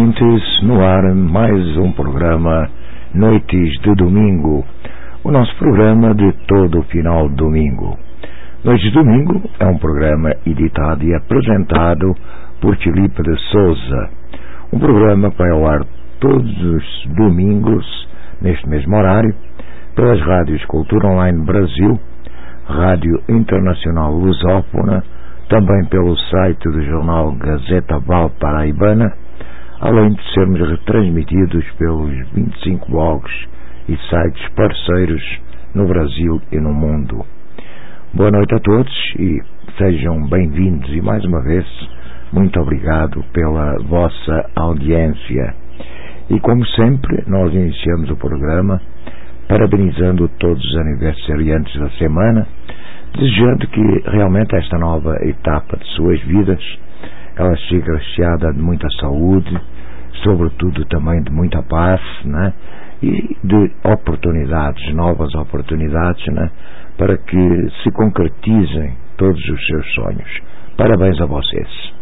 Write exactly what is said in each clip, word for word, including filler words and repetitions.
ouvintes, no ar mais um programa Noites de Domingo, o nosso programa de todo o final de domingo. Noites de Domingo é um programa editado e apresentado por Filipe de Souza, um programa que vai ao ar todos os domingos, neste mesmo horário, pelas rádios Cultura Online Brasil, Rádio Internacional Lusófona, também pelo site do jornal Gazeta Valparaibana, além de sermos retransmitidos pelos vinte e cinco blogs e sites parceiros no Brasil e no mundo. Boa noite a todos e sejam bem-vindos e mais uma vez muito obrigado pela vossa audiência. E como sempre, nós iniciamos o programa parabenizando todos os aniversariantes da semana, desejando que realmente esta nova etapa de suas vidas ela seja recheada de muita saúde, sobretudo também de muita paz, né? E de oportunidades, novas oportunidades, né? Para que se concretizem todos os seus sonhos. Parabéns a vocês.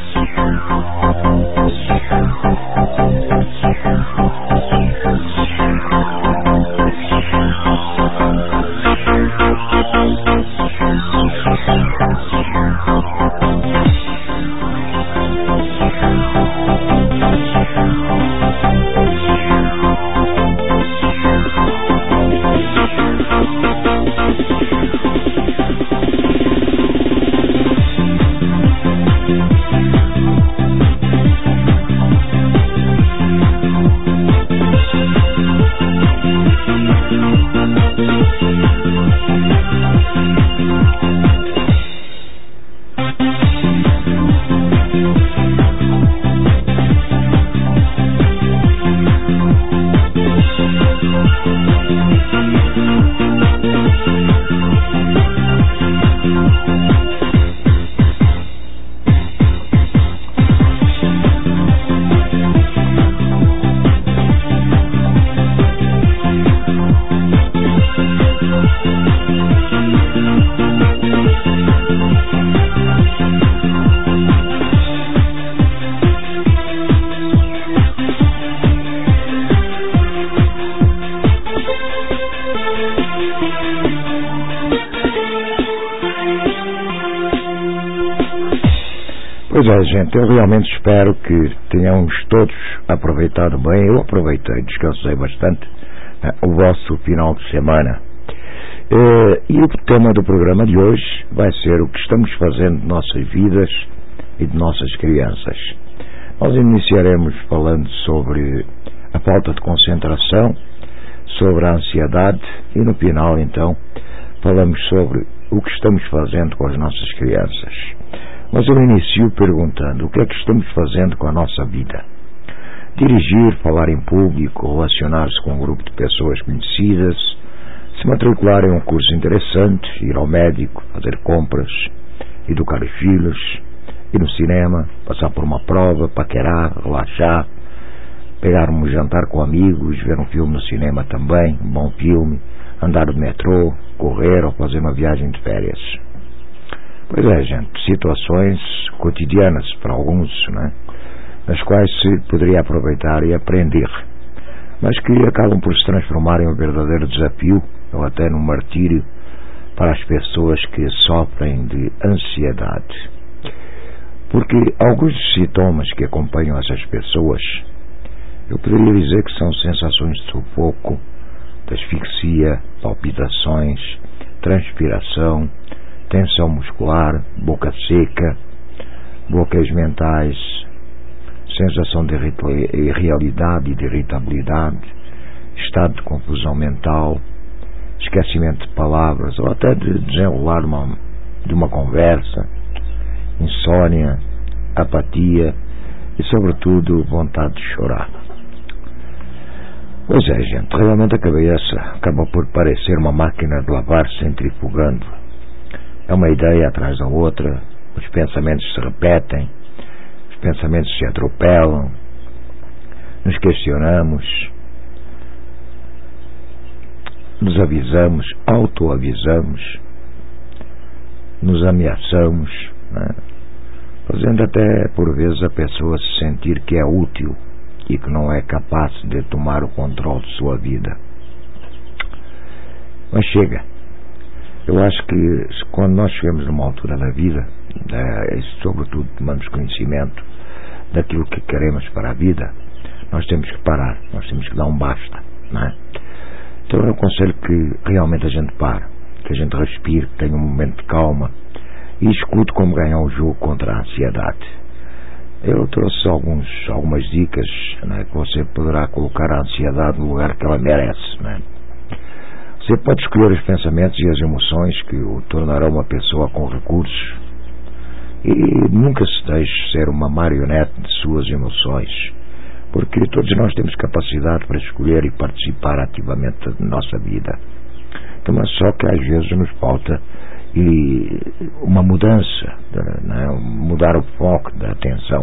Pois é, gente, eu realmente espero que tenhamos todos aproveitado bem. Eu aproveitei, descansei bastante, né, o vosso final de semana. Eh, e o tema do programa de hoje vai ser o que estamos fazendo de nossas vidas e de nossas crianças. Nós iniciaremos falando sobre a falta de concentração, sobre a ansiedade e no final, então, falamos sobre o que estamos fazendo com as nossas crianças. Mas eu inicio perguntando o que é que estamos fazendo com a nossa vida. Dirigir, falar em público, relacionar-se com um grupo de pessoas conhecidas, se matricular em um curso interessante, ir ao médico, fazer compras, educar os filhos, ir no cinema, passar por uma prova, paquerar, relaxar, pegar um jantar com amigos, ver um filme no cinema também, um bom filme, andar de metrô, correr ou fazer uma viagem de férias. Pois é, gente, situações cotidianas para alguns, né, nas quais se poderia aproveitar e aprender, mas que acabam por se transformar em um verdadeiro desafio ou até num martírio para as pessoas que sofrem de ansiedade. Porque alguns dos sintomas que acompanham essas pessoas, eu poderia dizer que são sensações de sufoco, de asfixia, palpitações, transpiração, tensão muscular, boca seca, bloqueios mentais, sensação de irrealidade e de irritabilidade, estado de confusão mental, esquecimento de palavras ou até de desenrolar uma, de uma conversa, insônia, apatia e, sobretudo, vontade de chorar. Pois é, gente, realmente a cabeça acaba por parecer uma máquina de lavar centrifugando. É uma ideia atrás da outra, os pensamentos se repetem, os pensamentos se atropelam, nos questionamos, nos avisamos, autoavisamos, nos ameaçamos, né? Fazendo até por vezes a pessoa se sentir que é útil e que não é capaz de tomar o controle de sua vida. Mas chega. Eu acho que quando nós chegamos numa altura da vida, é, sobretudo tomamos conhecimento daquilo que queremos para a vida, nós temos que parar, nós temos que dar um basta, não é? Então eu aconselho que realmente a gente pare, que a gente respire, que tenha um momento de calma e escute como ganhar o jogo contra a ansiedade. Eu trouxe alguns, algumas dicas, não é, que você poderá colocar a ansiedade no lugar que ela merece, não é? Você pode escolher os pensamentos e as emoções que o tornarão uma pessoa com recursos, e nunca se deixe ser uma marionete de suas emoções, porque todos nós temos capacidade para escolher e participar ativamente da nossa vida. Então, mas só que às vezes nos falta e uma mudança, não é? Mudar o foco da atenção,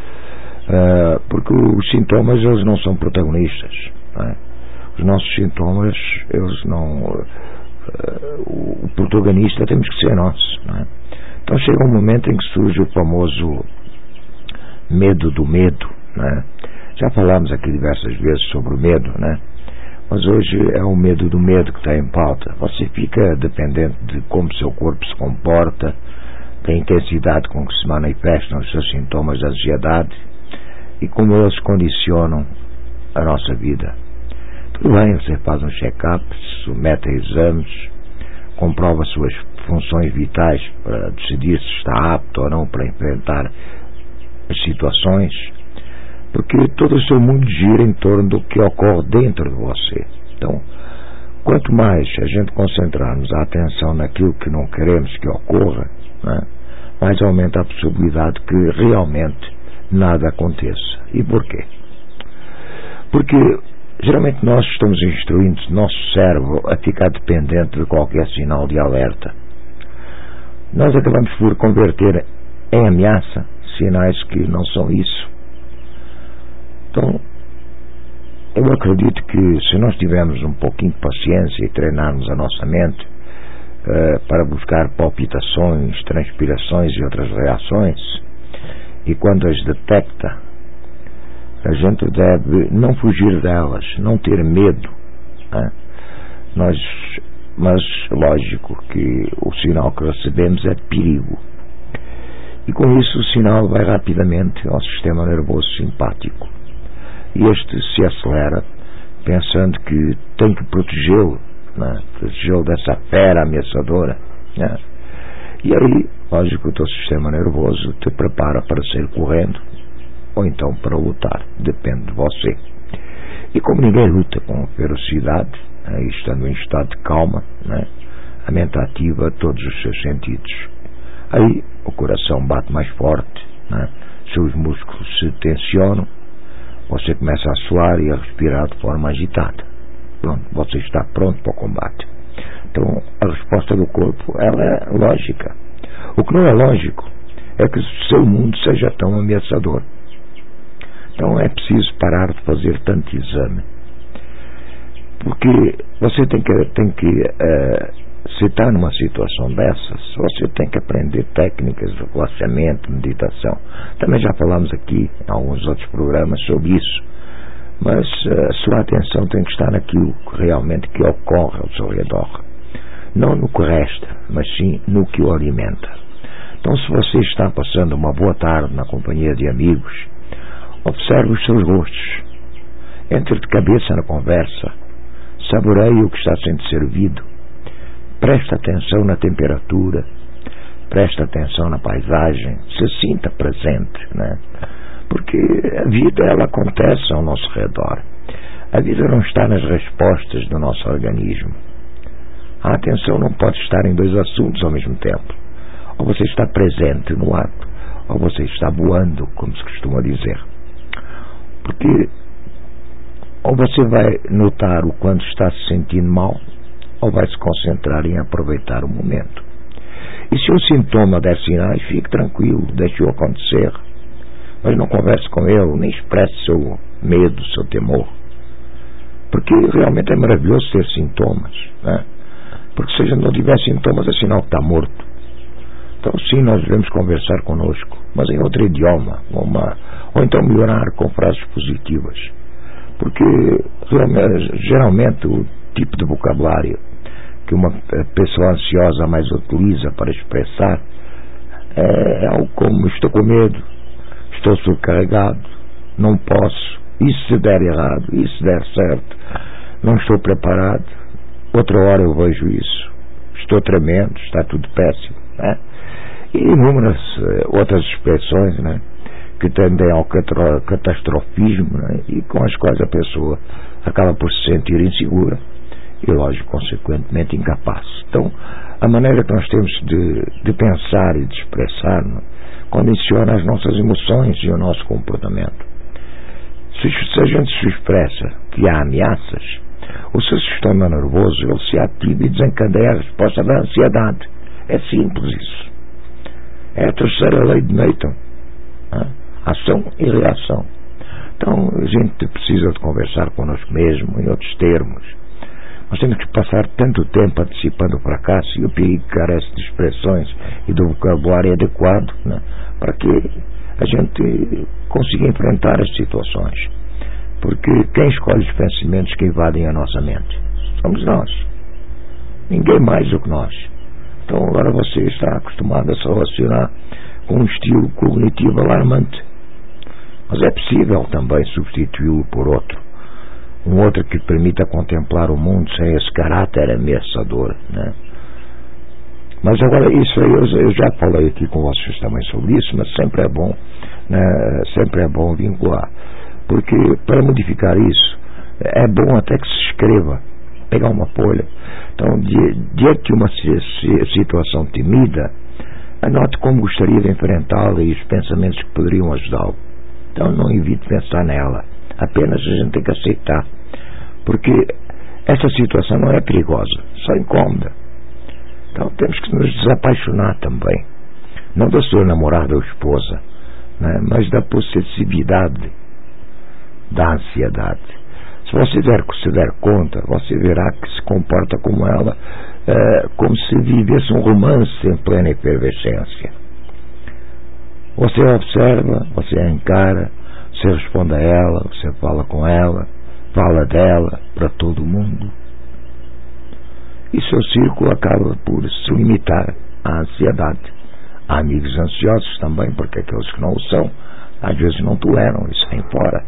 uh, porque os sintomas eles não são protagonistas, não é? Os nossos sintomas, eles não, uh, o protagonista temos que ser nós, não é? Então chega um momento em que surge o famoso medo do medo, não é? Já falámos aqui diversas vezes sobre o medo, não é? Mas hoje é o medo do medo que está em pauta. Você fica dependente de como o seu corpo se comporta, da intensidade com que se manifestam os seus sintomas de ansiedade e como eles condicionam a nossa vida. Tudo bem, você faz um check-up, se submete a exames, comprova suas funções vitais para decidir se está apto ou não para enfrentar as situações, porque todo o seu mundo gira em torno do que ocorre dentro de você. Então, quanto mais a gente concentrarmos a atenção naquilo que não queremos que ocorra, né, mais aumenta a possibilidade que realmente nada aconteça. E porquê? Porque geralmente nós estamos instruindo o nosso cérebro a ficar dependente de qualquer sinal de alerta. Nós acabamos por converter em ameaça sinais que não são isso. Então, eu acredito que se nós tivermos um pouquinho de paciência e treinarmos a nossa mente uh, para buscar palpitações, transpirações e outras reações, e quando as detecta, a gente deve não fugir delas, não ter medo, né? Nós, mas lógico que o sinal que recebemos é de perigo, e com isso o sinal vai rapidamente ao sistema nervoso simpático, e este se acelera pensando que tem que protegê-lo, né? Protegê-lo dessa fera ameaçadora, né? E aí, lógico, o teu sistema nervoso te prepara para sair correndo ou então para lutar, depende de você. E como ninguém luta com ferocidade, né, estando em estado de calma, né, a mente ativa todos os seus sentidos. Aí o coração bate mais forte, né, seus músculos se tensionam, você começa a suar e a respirar de forma agitada. Pronto, você está pronto para o combate. Então a resposta do corpo, ela é lógica. O que não é lógico é que o seu mundo seja tão ameaçador. Então é preciso parar de fazer tanto exame, porque você tem que, tem que uh, se está numa situação dessas, você tem que aprender técnicas de relaxamento, meditação. Também já falamos aqui em alguns outros programas sobre isso, mas uh, a sua atenção tem que estar naquilo que realmente que ocorre ao seu redor, não no que resta, mas sim no que o alimenta. Então, se você está passando uma boa tarde na companhia de amigos, observe os seus rostos, entre de cabeça na conversa, saboreie o que está sendo servido, preste atenção na temperatura, preste atenção na paisagem, se sinta presente, né? Porque a vida, ela acontece ao nosso redor. A vida não está nas respostas do nosso organismo. A atenção não pode estar em dois assuntos ao mesmo tempo. Ou você está presente no ato, ou você está voando, como se costuma dizer. Porque ou você vai notar o quanto está se sentindo mal, ou vai se concentrar em aproveitar o momento. E se o sintoma der sinais, fique tranquilo, deixe-o acontecer. Mas não converse com ele, nem expresse seu medo, seu temor. Porque realmente é maravilhoso ter sintomas, né? Porque se a gente não tiver sintomas, é sinal que está morto. Então sim, nós devemos conversar conosco, mas em outro idioma, uma, ou então melhorar com frases positivas, porque geralmente o tipo de vocabulário que uma pessoa ansiosa mais utiliza para expressar é algo como: estou com medo, estou sobrecarregado, não posso, isso se der errado, isso se der certo, não estou preparado, outra hora eu vejo isso, estou tremendo, está tudo péssimo, né? E inúmeras uh, outras expressões, né, que tendem ao catastrofismo, né, e com as quais a pessoa acaba por se sentir insegura e, lógico, consequentemente incapaz. Então, a maneira que nós temos de, de pensar e de expressar, né, condiciona as nossas emoções e o nosso comportamento. Se, se a gente se expressa que há ameaças, o seu sistema nervoso ele se ativa e desencadeia a resposta da ansiedade. É simples isso. É a terceira lei de Newton, né? Ação e reação. Então a gente precisa de conversar connosco mesmo em outros termos. Nós temos que passar tanto tempo antecipando o fracasso e o perigo carece de expressões e do vocabulário adequado, né, para que a gente consiga enfrentar as situações. Porque quem escolhe os pensamentos que invadem a nossa mente? Somos nós. Ninguém mais do que nós. Então agora você está acostumado a se relacionar com um estilo cognitivo alarmante. Mas é possível também substituí-lo por outro. Um outro que permita contemplar o mundo sem esse caráter ameaçador, né? Mas agora isso aí, eu, eu já falei aqui com vocês também sobre isso, mas sempre é bom, né, sempre é bom vincular. Porque para modificar isso, é bom até que se escreva, pegar uma folha. Então, diante de uma situação temida, anote como gostaria de enfrentá-la e os pensamentos que poderiam ajudá-lo. Então não evite pensar nela, apenas a gente tem que aceitar, porque essa situação não é perigosa, só incômoda. Então temos que nos desapaixonar também, não da sua namorada ou esposa, né, mas da possessividade, da ansiedade. Se você der, se der conta, você verá que se comporta como ela, é, como se vivesse um romance em plena efervescência. Você observa, você encara, você responde a ela, você fala com ela, fala dela para todo mundo. E seu círculo acaba por se limitar à ansiedade. Há amigos ansiosos também, porque aqueles que não o são, às vezes não toleram e saem fora.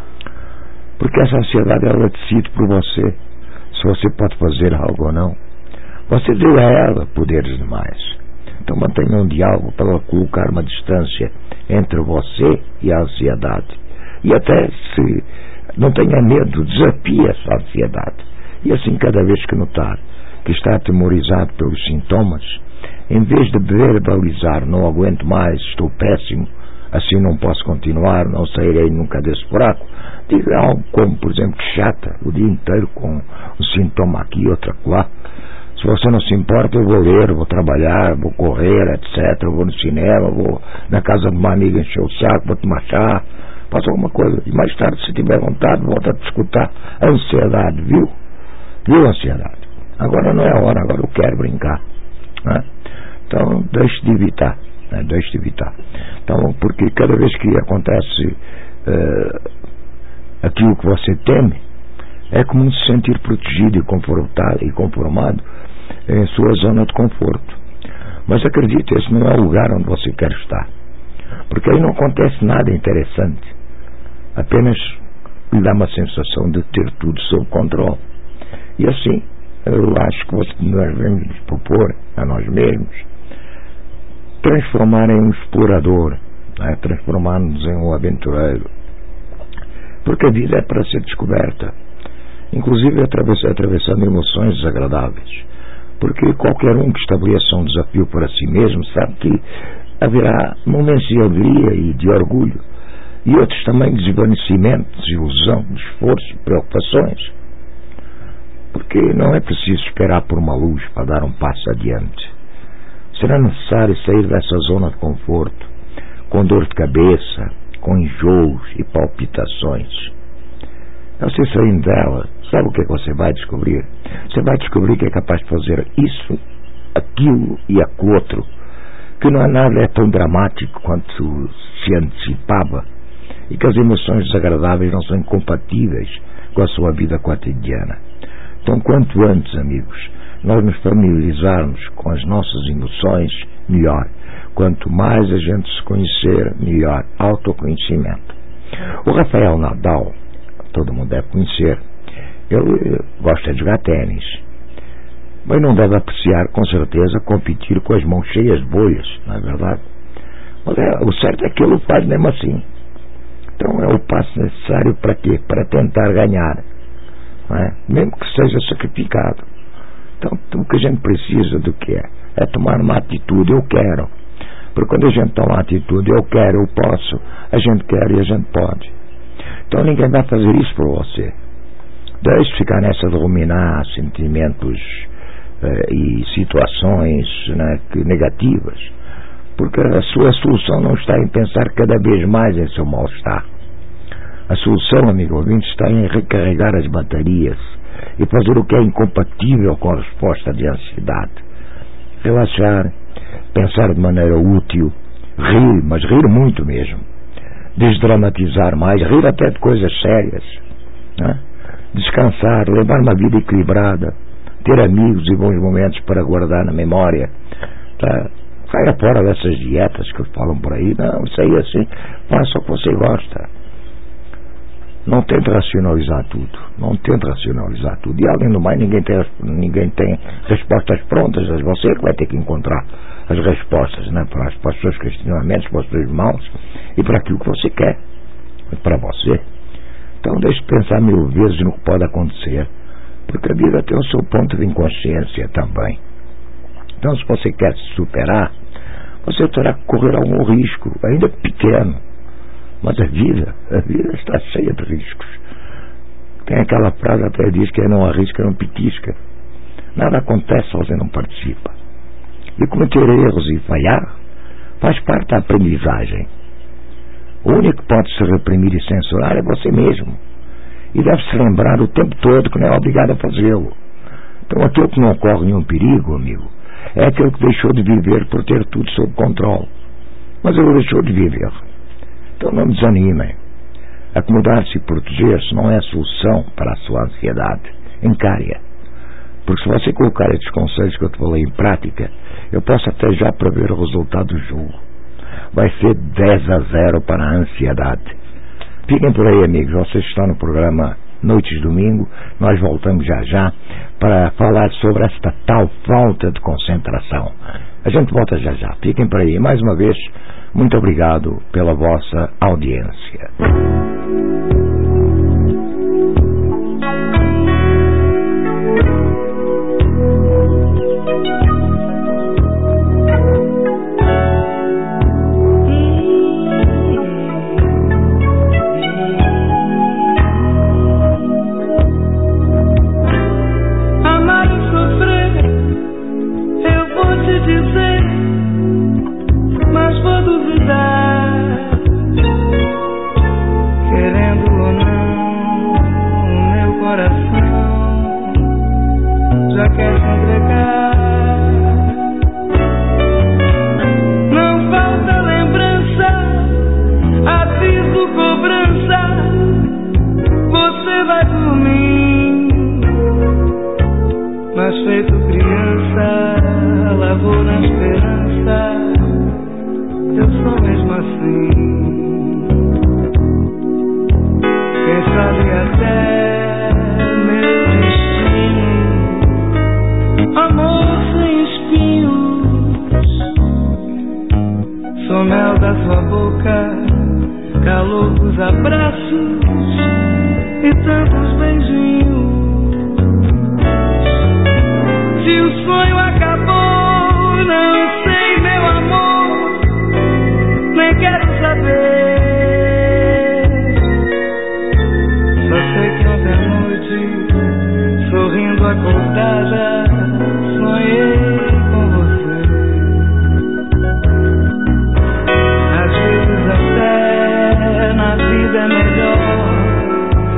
Porque essa ansiedade ela decide por você, se você pode fazer algo ou não. Você deu a ela poderes demais. Então mantenha um diálogo para colocar uma distância entre você e a ansiedade. E até se não tenha medo, desafie essa ansiedade. E assim, cada vez que notar que está atemorizado pelos sintomas, em vez de verbalizar: não aguento mais, estou péssimo, assim não posso continuar, não sairei nunca desse buraco, diga algo como, por exemplo, que chata o dia inteiro com um sintoma aqui, outro acolá. Se você não se importa, eu vou ler, vou trabalhar, vou correr, etcétera. Vou no cinema, vou na casa de uma amiga encher o saco, vou tomar chá, faço alguma coisa. E mais tarde, se tiver vontade, volta a discutir a ansiedade, viu? Viu a ansiedade? Agora não é a hora, agora eu quero brincar, né? Então, deixe de evitar, né? Deixe de evitar. Então, porque cada vez que acontece uh, aquilo que você teme, é como se sentir protegido e confortado e conformado em sua zona de conforto. Mas acredite, esse não é o lugar onde você quer estar, porque aí não acontece nada interessante, apenas lhe dá uma sensação de ter tudo sob controle. E assim, eu acho que nós devemos propor a nós mesmos transformar em um explorador, né? Transformar-nos em um aventureiro, porque a vida é para ser descoberta, inclusive atravessando emoções desagradáveis, porque qualquer um que estabeleça um desafio para si mesmo sabe que haverá momentos de alegria e de orgulho, e outros também de desvanecimento, desilusão, de esforço, preocupações, porque não é preciso esperar por uma luz para dar um passo adiante. Será necessário sair dessa zona de conforto, com dor de cabeça, com enjoos e palpitações. Você saindo dela, sabe o que é que você vai descobrir? Você vai descobrir que é capaz de fazer isso, aquilo e aquilo outro, que não é nada é tão dramático quanto se antecipava e que as emoções desagradáveis não são incompatíveis com a sua vida cotidiana. Então, quanto antes, amigos, nós nos familiarizarmos com as nossas emoções, melhor. Quanto mais a gente se conhecer, melhor. Autoconhecimento. O Rafael Nadal, todo mundo deve conhecer, ele gosta de jogar ténis, mas não deve apreciar, com certeza, competir com as mãos cheias de bolhas, não é verdade? Mas é, o certo é que ele o faz mesmo assim. Então é o passo necessário para quê? Para tentar ganhar, não é? Mesmo que seja sacrificado. Então o que a gente precisa do que é? É tomar uma atitude, eu quero. Porque quando a gente toma uma atitude, eu quero, eu posso, a gente quer e a gente pode. Então ninguém vai fazer isso por você. Deixe de ficar nessa de ruminar sentimentos eh, e situações, né, que, negativas. Porque a sua solução não está em pensar cada vez mais em seu mal-estar. A solução, amigo ouvinte, está em recarregar as baterias e fazer o que é incompatível com a resposta de ansiedade. Relaxar, pensar de maneira útil, rir, mas rir muito mesmo. Desdramatizar mais, rir até de coisas sérias, né? Descansar, levar uma vida equilibrada, ter amigos e bons momentos para guardar na memória, tá? Saia fora dessas dietas que falam por aí. Não, isso aí assim, faça o que você gosta. Não tente racionalizar tudo. Não tente racionalizar tudo. E além do mais, ninguém tem, ninguém tem respostas prontas. É você que vai ter que encontrar as respostas, né? Para, as, para os seus questionamentos, para os seus irmãos e para aquilo que você quer. Para você. Então deixe de pensar mil vezes no que pode acontecer. Porque a vida tem o seu ponto de inconsciência também. Então, se você quer se superar, você terá que correr algum risco, ainda pequeno. Mas a vida, a vida está cheia de riscos. Tem aquela frase até diz que não arrisca, não petisca. Nada acontece se você não participa. E cometer erros e falhar faz parte da aprendizagem. O único que pode se reprimir e censurar é você mesmo. E deve se lembrar o tempo todo que não é obrigado a fazê-lo. Então, aquele que não corre nenhum perigo, amigo, é aquele que deixou de viver por ter tudo sob controle. Mas ele deixou de viver. Então não desanimem. Acomodar-se e proteger-se não é a solução para a sua ansiedade. Encare-a. Porque se você colocar estes conselhos que eu te falei em prática, eu posso até já prever o resultado do jogo. Vai ser dez a zero para a ansiedade. Fiquem por aí, amigos. Vocês estão no programa Noites de Domingo. Nós voltamos já já para falar sobre esta tal falta de concentração. A gente volta já já. Fiquem por aí. Mais uma vez, muito obrigado pela vossa audiência.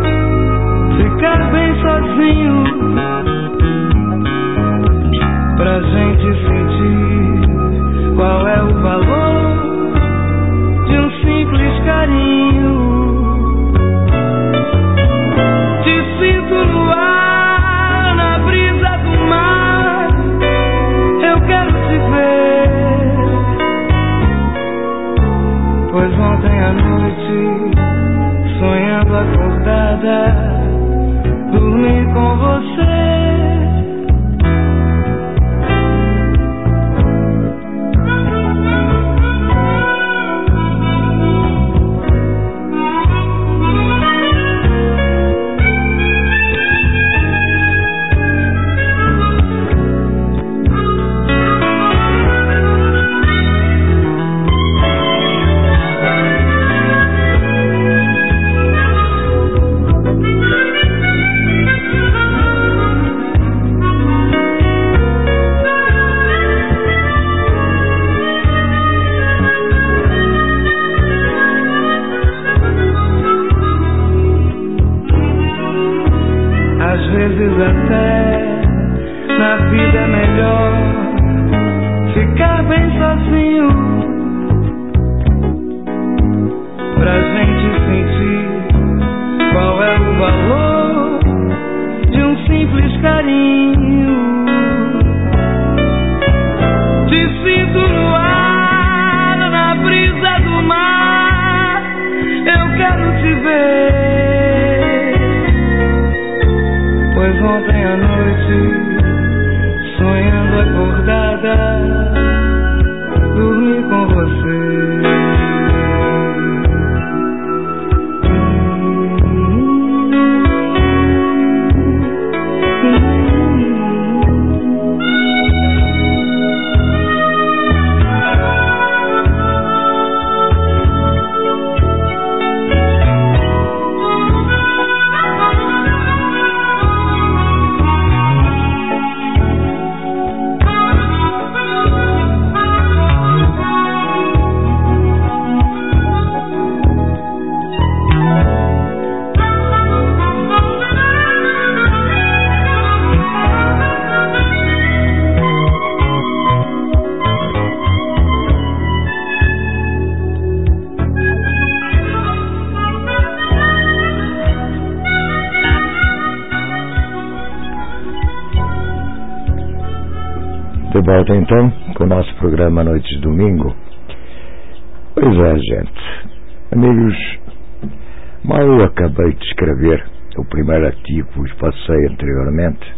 Pra Na vida é melhor ficar bem sozinho, pra gente sentir qual é o valor de um simples carinho. Te sinto no ar, na brisa do mar, eu quero te ver, pois ontem à noite, sonhando acordada, dormi com você. De volta então com o nosso programa Noites de Domingo. Pois é, gente, amigos, mal eu acabei de escrever o primeiro artigo que vos passei anteriormente,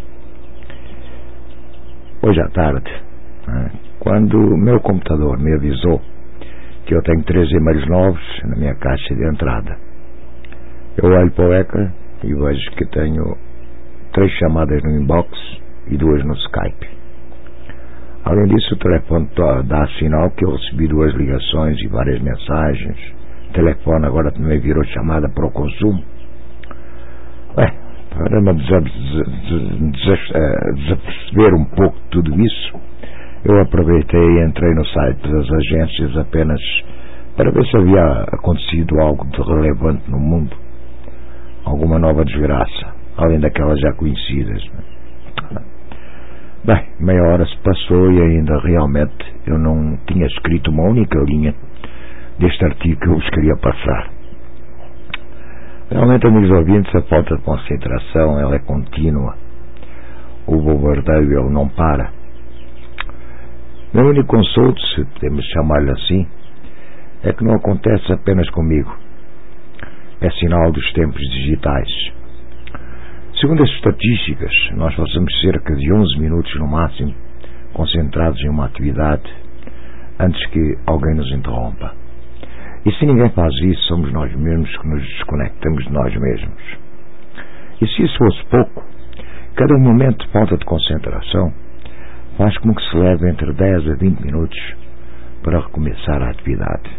hoje à tarde, quando o meu computador me avisou que eu tenho três e-mails novos na minha caixa de entrada. Eu olho para o ecrã e vejo que tenho três chamadas no inbox e duas no Skype. Além disso, o telefone dá sinal que eu recebi duas ligações e várias mensagens. O telefone agora também virou chamada para o consumo. Bem, para me desaperceber um pouco de tudo isso, eu aproveitei e entrei no site das agências apenas para ver se havia acontecido algo de relevante no mundo, alguma nova desgraça, além daquelas já conhecidas. Bem, meia hora se passou e ainda realmente eu não tinha escrito uma única linha deste artigo que eu vos queria passar. Realmente, amigos ouvintes, a falta de concentração ela é contínua. O bombardeio ele não para. Meu único consolo, se podemos chamar-lhe assim, é que não acontece apenas comigo. É sinal dos tempos digitais. Segundo as estatísticas, nós passamos cerca de onze minutos no máximo concentrados em uma atividade antes que alguém nos interrompa. E se ninguém faz isso, somos nós mesmos que nos desconectamos de nós mesmos. E se isso fosse pouco, cada momento de falta de concentração faz com que se leve entre dez a vinte minutos para recomeçar a atividade.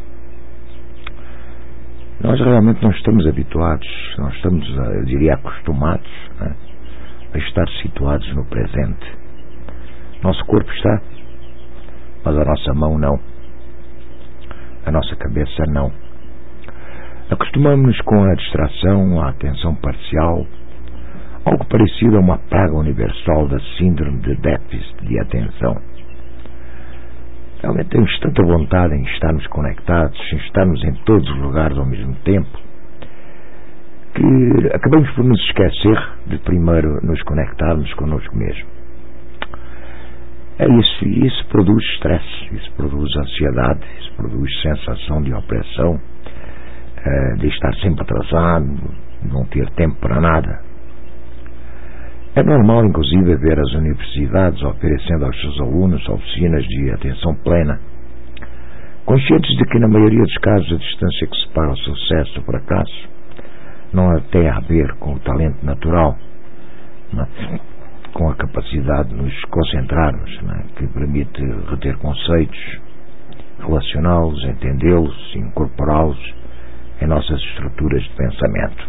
Nós realmente não estamos habituados, nós estamos, eu diria, acostumados, né, a estar situados no presente. Nosso corpo está, mas a nossa mão não. A nossa cabeça não. Acostumamos-nos com a distração, a atenção parcial, algo parecido a uma praga universal da síndrome de déficit de atenção. Realmente temos tanta vontade em estarmos conectados, em estarmos em todos os lugares ao mesmo tempo, que acabamos por nos esquecer de primeiro nos conectarmos connosco mesmo. É isso, e isso produz stress, isso produz ansiedade, isso produz sensação de opressão, de estar sempre atrasado, não ter tempo para nada. É normal, inclusive, ver as universidades oferecendo aos seus alunos oficinas de atenção plena, conscientes de que, na maioria dos casos, a distância que separa o sucesso do fracasso não tem a ver com o talento natural, mas com a capacidade de nos concentrarmos, né, que permite reter conceitos, relacioná-los, entendê-los, incorporá-los em nossas estruturas de pensamento.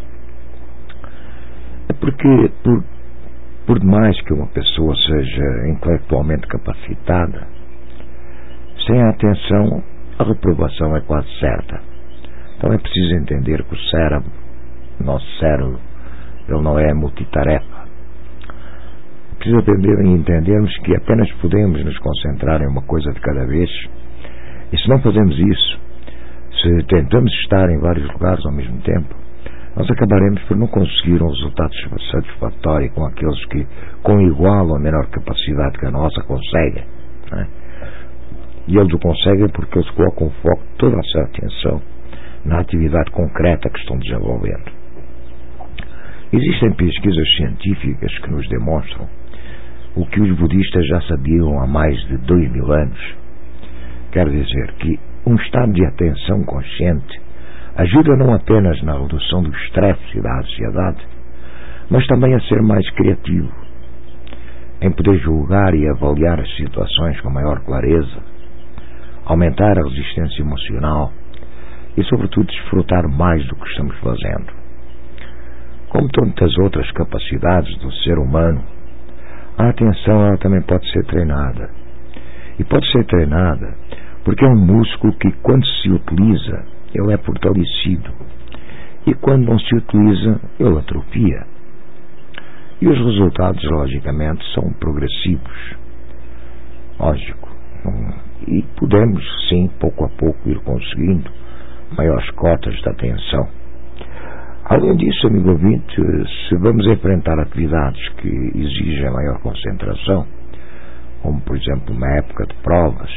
É porque, por Por demais que uma pessoa seja intelectualmente capacitada, sem a atenção, a reprovação é quase certa. Então é preciso entender que o cérebro, nosso cérebro, ele não é multitarefa. precisa aprender a entendermos que apenas podemos nos concentrar em uma coisa de cada vez, e se não fazemos isso, se tentamos estar em vários lugares ao mesmo tempo, nós acabaremos por não conseguir um resultado satisfatório com aqueles que, com igual ou menor capacidade que a nossa, conseguem. Não é? E eles o conseguem porque eles colocam o foco de toda a sua atenção na atividade concreta que estão desenvolvendo. Existem pesquisas científicas que nos demonstram o que os budistas já sabiam há mais de dois mil anos. Quer dizer que um estado de atenção consciente ajuda não apenas na redução do estresse e da ansiedade, mas também a ser mais criativo, em poder julgar e avaliar as situações com maior clareza, aumentar a resistência emocional e, sobretudo, desfrutar mais do que estamos fazendo. Como tantas outras capacidades do ser humano, a atenção ela também pode ser treinada. E pode ser treinada porque é um músculo que, quando se utiliza, ele é fortalecido. E quando não se utiliza, ele atrofia. E os resultados, logicamente, são progressivos. Lógico. E podemos, sim, pouco a pouco, ir conseguindo maiores cotas de atenção. Além disso, amigo ouvinte, se vamos enfrentar atividades que exigem maior concentração, como, por exemplo, uma época de provas,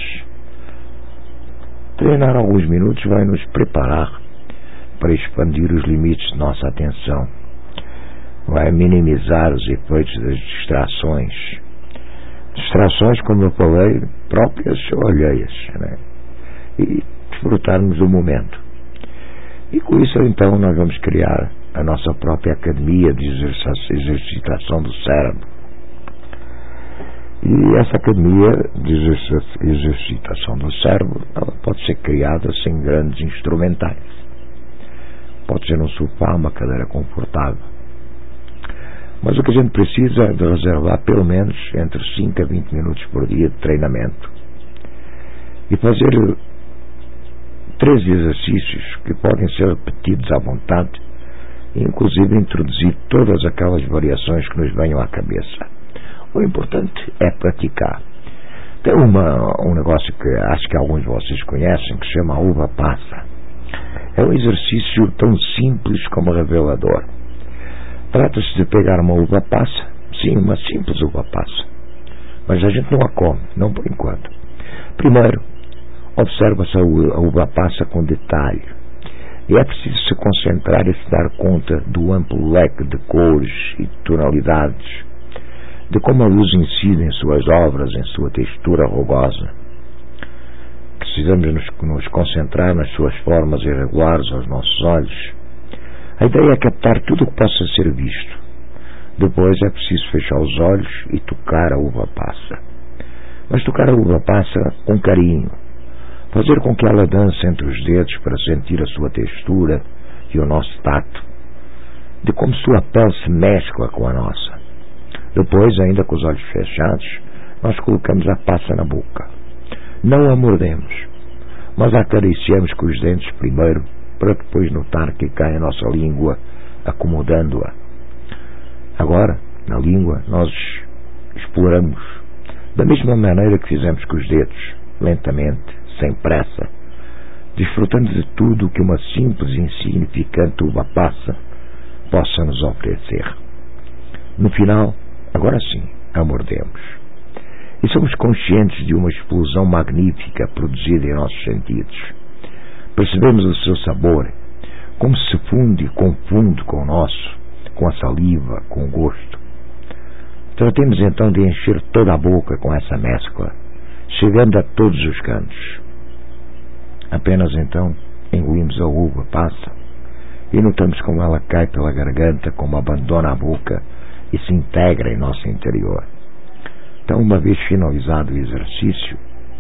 treinar alguns minutos vai nos preparar para expandir os limites de nossa atenção, vai minimizar os efeitos das distrações. Distrações, como eu falei, próprias ou alheias, né? E desfrutarmos do momento. E com isso, então, nós vamos criar a nossa própria academia de exercitação do cérebro. E essa academia de exercitação do cérebro, ela pode ser criada sem grandes instrumentais. Pode ser um sofá, uma cadeira confortável. Mas o que a gente precisa é de reservar pelo menos entre cinco a vinte minutos por dia de treinamento. E fazer três exercícios que podem ser repetidos à vontade, e inclusive introduzir todas aquelas variações que nos venham à cabeça. O importante é praticar. Tem uma, um negócio que acho que alguns de vocês conhecem, que se chama uva passa. É um exercício tão simples como revelador. Trata-se de pegar uma uva passa, sim, uma simples uva passa, mas a gente não a come, não por enquanto. Primeiro, observa-se a uva passa com detalhe, e é preciso se concentrar e se dar conta do amplo leque de cores e de tonalidades, de como a luz incide em suas obras, em sua textura rugosa. Precisamos nos, nos concentrar nas suas formas irregulares aos nossos olhos. A ideia é captar tudo o que possa ser visto. Depois é preciso fechar os olhos e tocar a uva passa. Mas tocar a uva passa com carinho. Fazer com que ela dance entre os dedos para sentir a sua textura e o nosso tato. De como sua pele se mescla com a nossa. Depois, ainda com os olhos fechados, nós colocamos a passa na boca. Não a mordemos, mas a acariciamos com os dentes primeiro, para depois notar que cai a nossa língua, acomodando-a. Agora, na língua, nós exploramos, da mesma maneira que fizemos com os dedos, lentamente, sem pressa, desfrutando de tudo que uma simples e insignificante uva passa possa nos oferecer. No final, agora sim, a mordemos. E somos conscientes de uma explosão magnífica produzida em nossos sentidos. Percebemos o seu sabor, como se funde e confunde com o nosso, com a saliva, com o gosto. Tratemos então de encher toda a boca com essa mescla, chegando a todos os cantos. Apenas então engolimos a uva passa e notamos como ela cai pela garganta, como abandona a boca e se integra em nosso interior. Então, uma vez finalizado o exercício,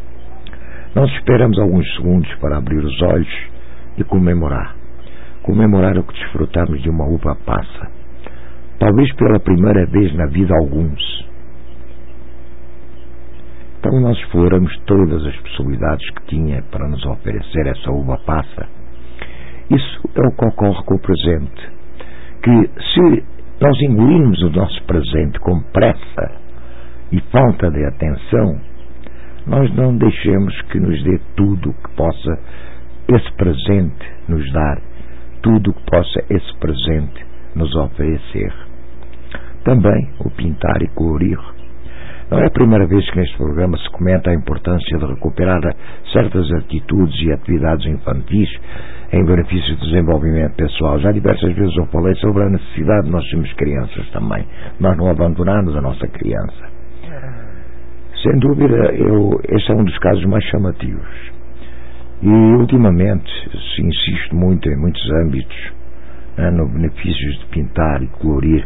nós esperamos alguns segundos para abrir os olhos e comemorar. Comemorar o que desfrutamos de uma uva passa. Talvez pela primeira vez na vida alguns. Então nós exploramos todas as possibilidades que tinha para nos oferecer essa uva passa. Isso é o que ocorre com o presente. Que se nós engolirmos o nosso presente com pressa, e falta de atenção, nós não deixemos que nos dê tudo o que possa esse presente nos dar, tudo o que possa esse presente nos oferecer. Também o pintar e colorir. Não é a primeira vez que neste programa se comenta a importância de recuperar certas atitudes e atividades infantis em benefício do desenvolvimento pessoal. Já diversas vezes eu falei sobre a necessidade de nós sermos crianças também, nós não abandonarmos a nossa criança. Sem dúvida, eu, este é um dos casos mais chamativos. E, ultimamente, se insiste muito em muitos âmbitos, né, no benefícios de pintar e colorir,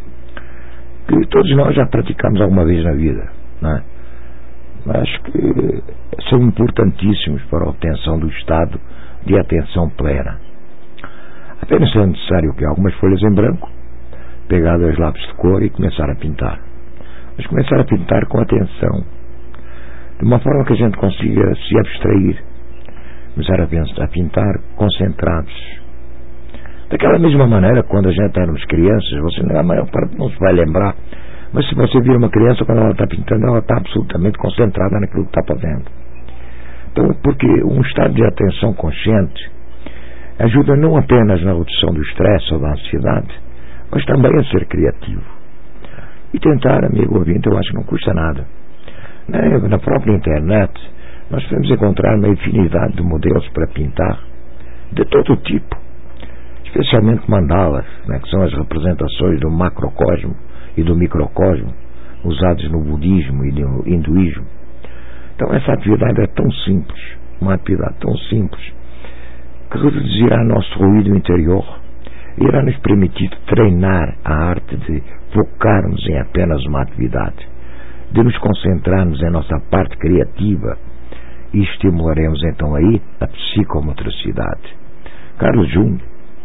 que todos nós já praticamos alguma vez na vida, né? Mas que são importantíssimos para a obtenção do estado de atenção plena. Apenas é necessário que algumas folhas em branco, pegar dois lápis de cor e começar a pintar. Mas começar a pintar com atenção, de uma forma que a gente consiga se abstrair, começar a pintar concentrados. Daquela mesma maneira, quando a gente éramos crianças, você na maior parte não se vai lembrar, mas se você vir uma criança, quando ela está pintando, ela está absolutamente concentrada naquilo que está fazendo. Então, porque um estado de atenção consciente ajuda não apenas na redução do estresse ou da ansiedade, mas também a ser criativo. E tentar, amigo ouvinte, eu acho que não custa nada. Na própria internet, nós podemos encontrar uma infinidade de modelos para pintar, de todo tipo, especialmente mandalas, né, que são as representações do macrocosmo e do microcosmo, usados no budismo e no hinduísmo. Então essa atividade é tão simples, uma atividade tão simples, que reduzirá nosso ruído interior e irá nos permitir treinar a arte de focarmos em apenas uma atividade, de nos concentrarmos em nossa parte criativa, e estimularemos então aí a psicomotricidade. Carl Jung,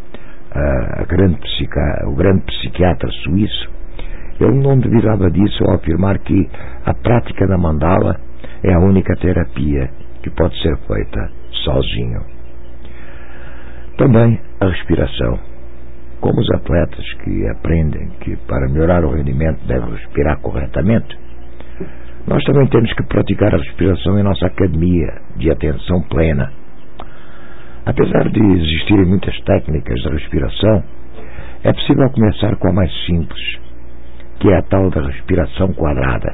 a grande psica, o grande psiquiatra suíço, ele não duvidava disso ao afirmar que a prática da mandala é a única terapia que pode ser feita sozinho. Também a respiração. Como os atletas que aprendem que para melhorar o rendimento devem respirar corretamente, nós também temos que praticar a respiração em nossa academia de atenção plena. Apesar de existirem muitas técnicas de respiração, é possível começar com a mais simples, que é a tal da respiração quadrada.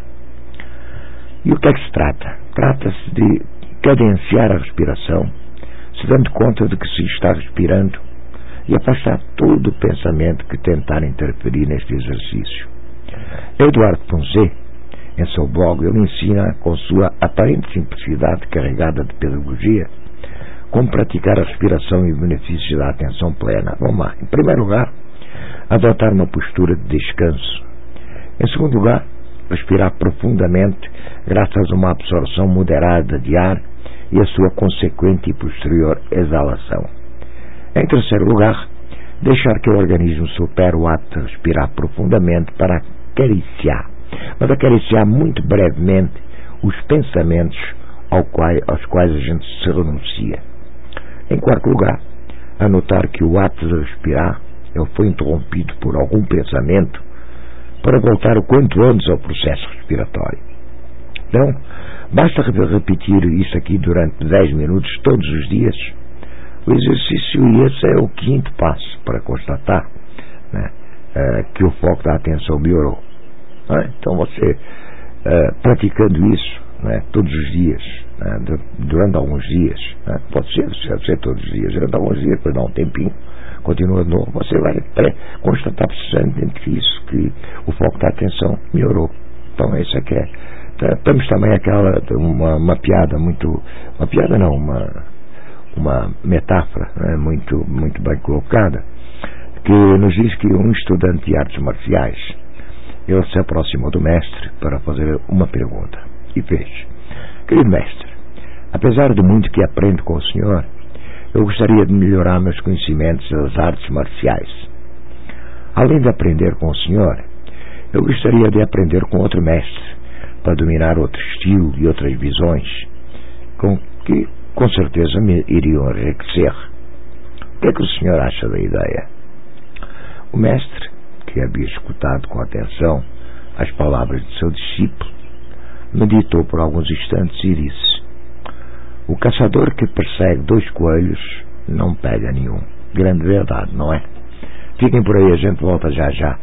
E o que é que se trata? Trata-se de cadenciar a respiração, se dando conta de que se está respirando, e afastar todo o pensamento que tentar interferir neste exercício. Eduardo Ponce, em seu blog, ele ensina, com sua aparente simplicidade carregada de pedagogia, como praticar a respiração e o benefício da atenção plena. Vamos lá. Em primeiro lugar, adotar uma postura de descanso. Em segundo lugar, respirar profundamente graças a uma absorção moderada de ar e a sua consequente e posterior exalação. Em terceiro lugar, deixar que o organismo supere o ato de respirar profundamente para acariciar, mas acariciar muito brevemente os pensamentos ao qual, aos quais a gente se renuncia. Em quarto lugar, anotar que o ato de respirar ele foi interrompido por algum pensamento para voltar o quanto antes ao processo respiratório. Então, basta repetir isso aqui durante dez minutos todos os dias. O exercício, e esse é o quinto passo para constatar, né, uh, que o foco da atenção melhorou. Né? Então você, uh, praticando isso, né, todos os dias, né, durante alguns dias, né, pode ser, pode ser todos os dias, durante alguns dias, depois dá um tempinho, continua de novo, você vai constatar precisamente isso, que o foco da atenção melhorou. Então isso é que é. Temos também aquela, uma, uma piada muito, uma piada não, uma uma metáfora, né, muito, muito bem colocada, que nos diz que um estudante de artes marciais, ele se aproximou do mestre para fazer uma pergunta e fez: querido mestre, apesar de muito que aprendo com o senhor, eu gostaria de melhorar meus conhecimentos das artes marciais. Além de aprender com o senhor, eu gostaria de aprender com outro mestre para dominar outro estilo e outras visões com que com certeza me iriam enriquecer. O que é que o senhor acha da ideia? O mestre, que havia escutado com atenção as palavras de seu discípulo, meditou por alguns instantes e disse: o caçador que persegue dois coelhos não pega nenhum. Grande verdade, não é? Fiquem por aí, a gente volta já já.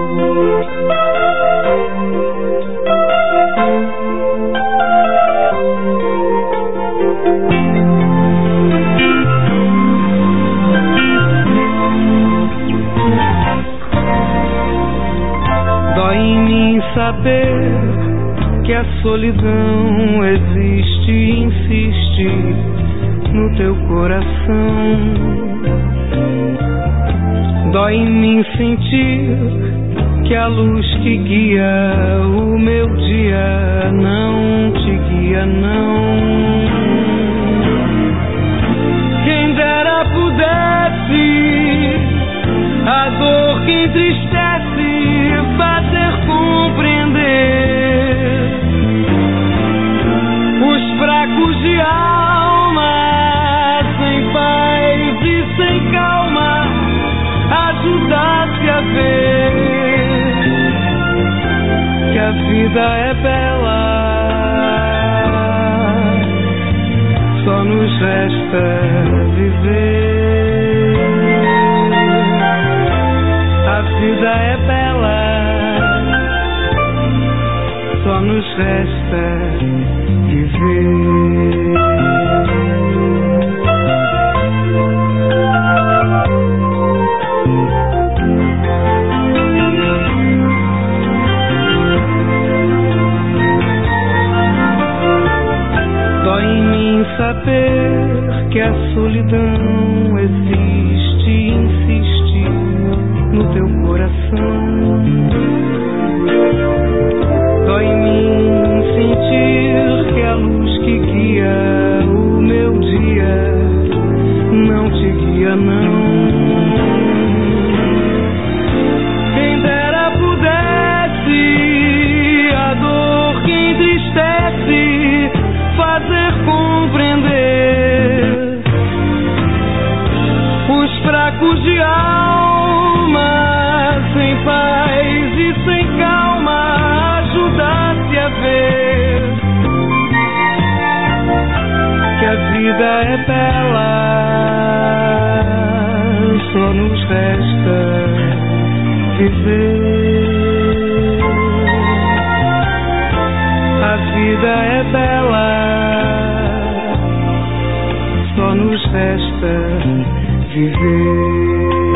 Dói em mim saber que a solidão existe e insiste no teu coração. Dói em mim sentir que a luz que guia o meu dia não te guia, não. Quem dera pudesse a dor que entristece fazer compreender os fracos de alma, sem paz e sem calma, ajudar-se a ver que a vida é bela, só nos resta viver. A vida é bela, só nos resta viver. Dói em mim saber que a solidão existe e insiste no teu coração. Dói em mim sentir que a luz que guia o meu dia não te guia, não. Quem dera pudesse a dor que entristece fazer compreender os fracos de alma, sem paz e sem calma, ajudar-se a ver que a vida é bela, só nos resta viver. A vida é bela, só nos resta viver.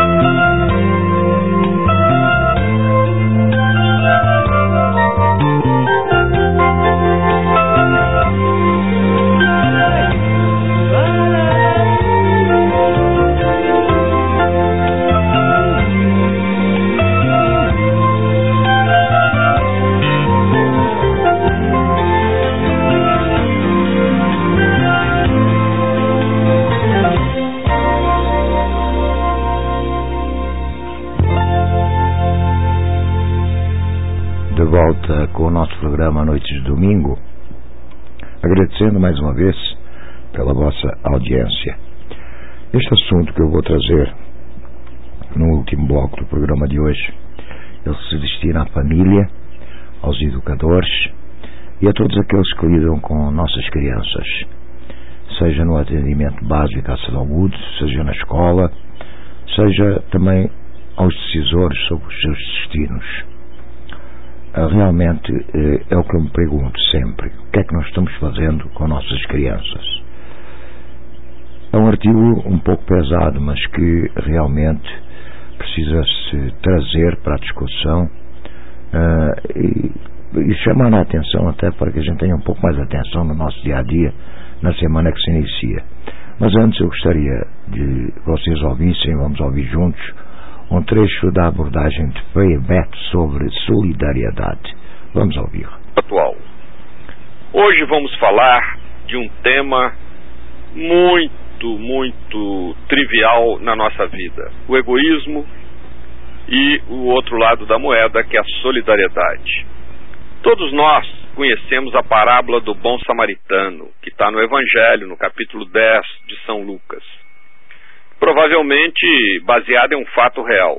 De volta com o nosso programa Noites de Domingo, agradecendo mais uma vez pela vossa audiência. Este assunto que eu vou trazer no último bloco do programa de hoje, ele se destina à família, aos educadores e a todos aqueles que lidam com nossas crianças, seja no atendimento básico à saúde, seja na escola, seja também aos decisores sobre os seus destinos. Realmente é o que eu me pergunto sempre: o que é que nós estamos fazendo com nossas crianças? É um artigo um pouco pesado, mas que realmente precisa-se trazer para a discussão uh, e, e chamar a atenção até para que a gente tenha um pouco mais de atenção no nosso dia-a-dia, na semana que se inicia. Mas antes eu gostaria de vocês ouvissem, vamos ouvir juntos, um trecho da abordagem de Frei Beto sobre solidariedade. Vamos ouvir. Atual. Hoje vamos falar de um tema muito, muito trivial na nossa vida: o egoísmo e o outro lado da moeda, que é a solidariedade. Todos nós conhecemos a parábola do bom samaritano, que está no Evangelho, no capítulo dez de São Lucas. Provavelmente baseada em um fato real.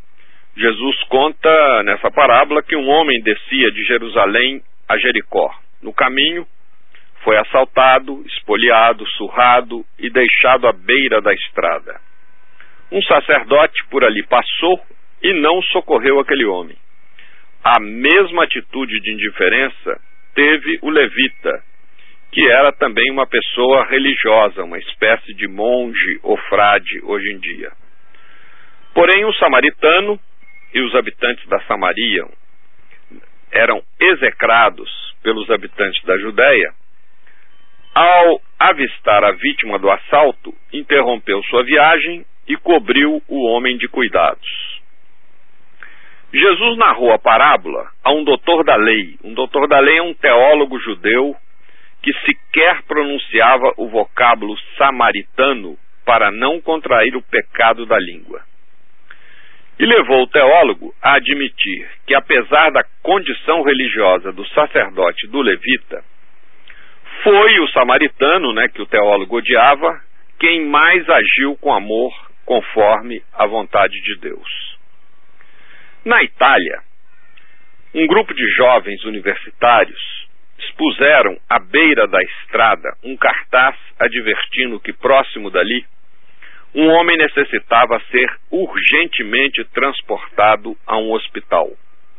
Jesus conta nessa parábola que um homem descia de Jerusalém a Jericó. No caminho, foi assaltado, espoliado, surrado e deixado à beira da estrada. Um sacerdote por ali passou e não socorreu aquele homem. A mesma atitude de indiferença teve o levita, que era também uma pessoa religiosa, uma espécie de monge ou frade hoje em dia. Porém, o samaritano e os habitantes da Samaria eram execrados pelos habitantes da Judéia. Ao avistar a vítima do assalto, interrompeu sua viagem e cobriu o homem de cuidados. Jesus narrou a parábola a um doutor da lei. Um doutor da lei é um teólogo judeu que sequer pronunciava o vocábulo samaritano para não contrair o pecado da língua. E levou o teólogo a admitir que, apesar da condição religiosa do sacerdote e do levita, foi o samaritano, né, que o teólogo odiava, quem mais agiu com amor conforme a vontade de Deus. Na Itália, um grupo de jovens universitários expuseram à beira da estrada um cartaz advertindo que próximo dali um homem necessitava ser urgentemente transportado a um hospital.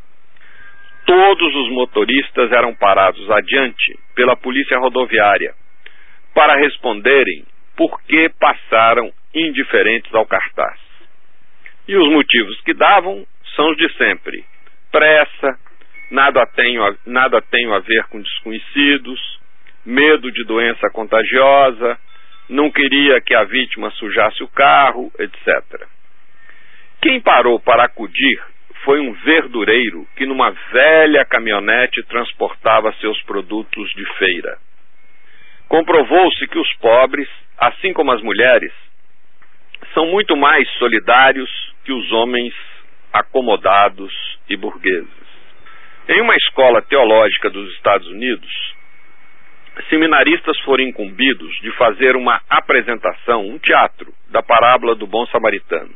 Todos os motoristas eram parados adiante pela polícia rodoviária para responderem por que passaram indiferentes ao cartaz. E os motivos que davam são os de sempre: pressa, nada tenho a, nada tenho a ver com desconhecidos, medo de doença contagiosa, não queria que a vítima sujasse o carro, etcétera. Quem parou para acudir foi um verdureiro que numa velha caminhonete transportava seus produtos de feira. Comprovou-se que os pobres, assim como as mulheres, são muito mais solidários que os homens acomodados e burgueses. Em uma escola teológica dos Estados Unidos, seminaristas foram incumbidos de fazer uma apresentação, um teatro, da parábola do bom samaritano.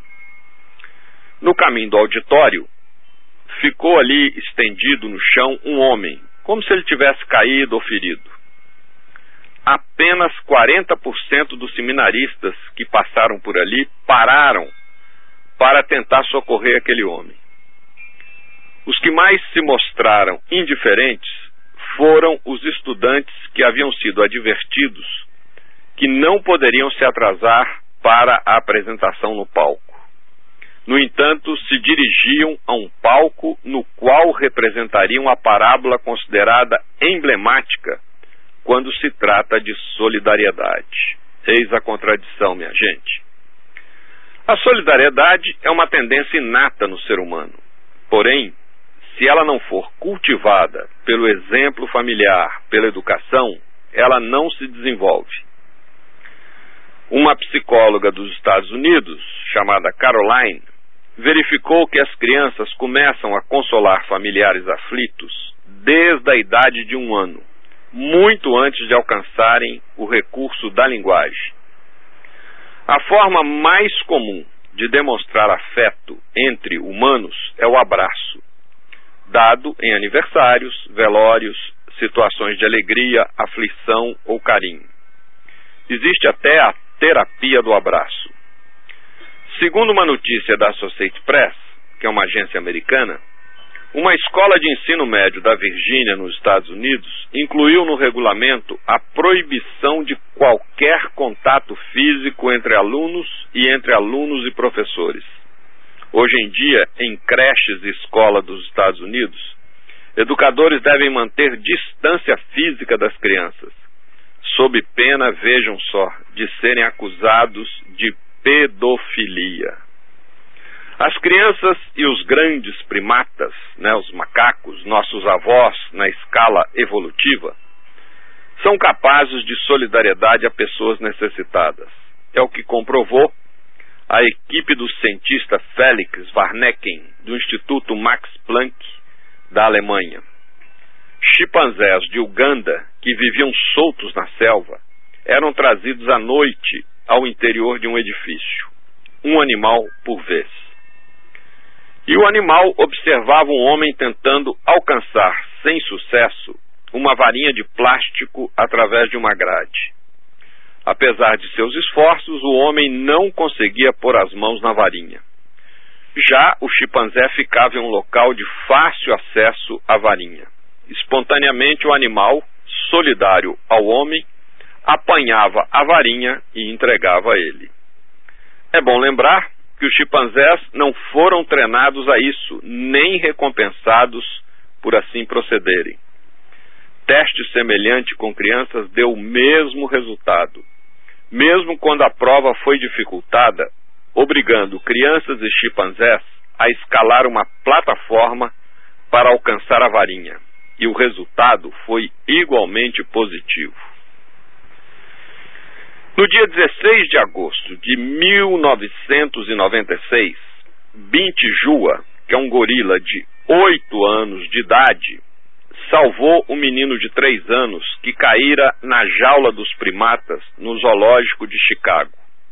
No caminho do auditório, ficou ali estendido no chão um homem, como se ele tivesse caído ou ferido. Apenas quarenta por cento dos seminaristas que passaram por ali pararam para tentar socorrer aquele homem. Os que mais se mostraram indiferentes foram os estudantes que haviam sido advertidos que não poderiam se atrasar para a apresentação no palco. No entanto, se dirigiam a um palco no qual representariam a parábola considerada emblemática quando se trata de solidariedade. Eis a contradição, minha gente. A solidariedade é uma tendência inata no ser humano. Porém, se ela não for cultivada pelo exemplo familiar, pela educação, ela não se desenvolve. Uma psicóloga dos Estados Unidos, chamada Caroline, verificou que as crianças começam a consolar familiares aflitos desde a idade de um ano, muito antes de alcançarem o recurso da linguagem. A forma mais comum de demonstrar afeto entre humanos é o abraço, dado em aniversários, velórios, situações de alegria, aflição ou carinho. Existe até a terapia do abraço. Segundo uma notícia da Associated Press, que é uma agência americana, uma escola de ensino médio da Virgínia, nos Estados Unidos, incluiu no regulamento a proibição de qualquer contato físico entre alunos e entre alunos e professores. Hoje em dia, em creches e escolas dos Estados Unidos, educadores devem manter distância física das crianças, sob pena, vejam só, de serem acusados de pedofilia. As crianças e os grandes primatas, né, os macacos, nossos avós na escala evolutiva, são capazes de solidariedade a pessoas necessitadas. É o que comprovou a equipe do cientista Felix Warneken, do Instituto Max Planck, da Alemanha. Chimpanzés de Uganda, que viviam soltos na selva, eram trazidos à noite ao interior de um edifício, um animal por vez. E o animal observava um homem tentando alcançar, sem sucesso, uma varinha de plástico através de uma grade. Apesar de seus esforços, o homem não conseguia pôr as mãos na varinha. Já o chimpanzé ficava em um local de fácil acesso à varinha. Espontaneamente, o animal, solidário ao homem, apanhava a varinha e entregava a ele. É bom lembrar que os chimpanzés não foram treinados a isso, nem recompensados por assim procederem. Teste semelhante com crianças deu o mesmo resultado. Mesmo quando a prova foi dificultada, obrigando crianças e chimpanzés a escalar uma plataforma para alcançar a varinha. E o resultado foi igualmente positivo. No dia dezesseis de agosto de mil novecentos e noventa e seis, Binti Jua, que é um gorila de oito anos de idade, salvou um menino de três anos que caíra na jaula dos primatas no zoológico de Chicago.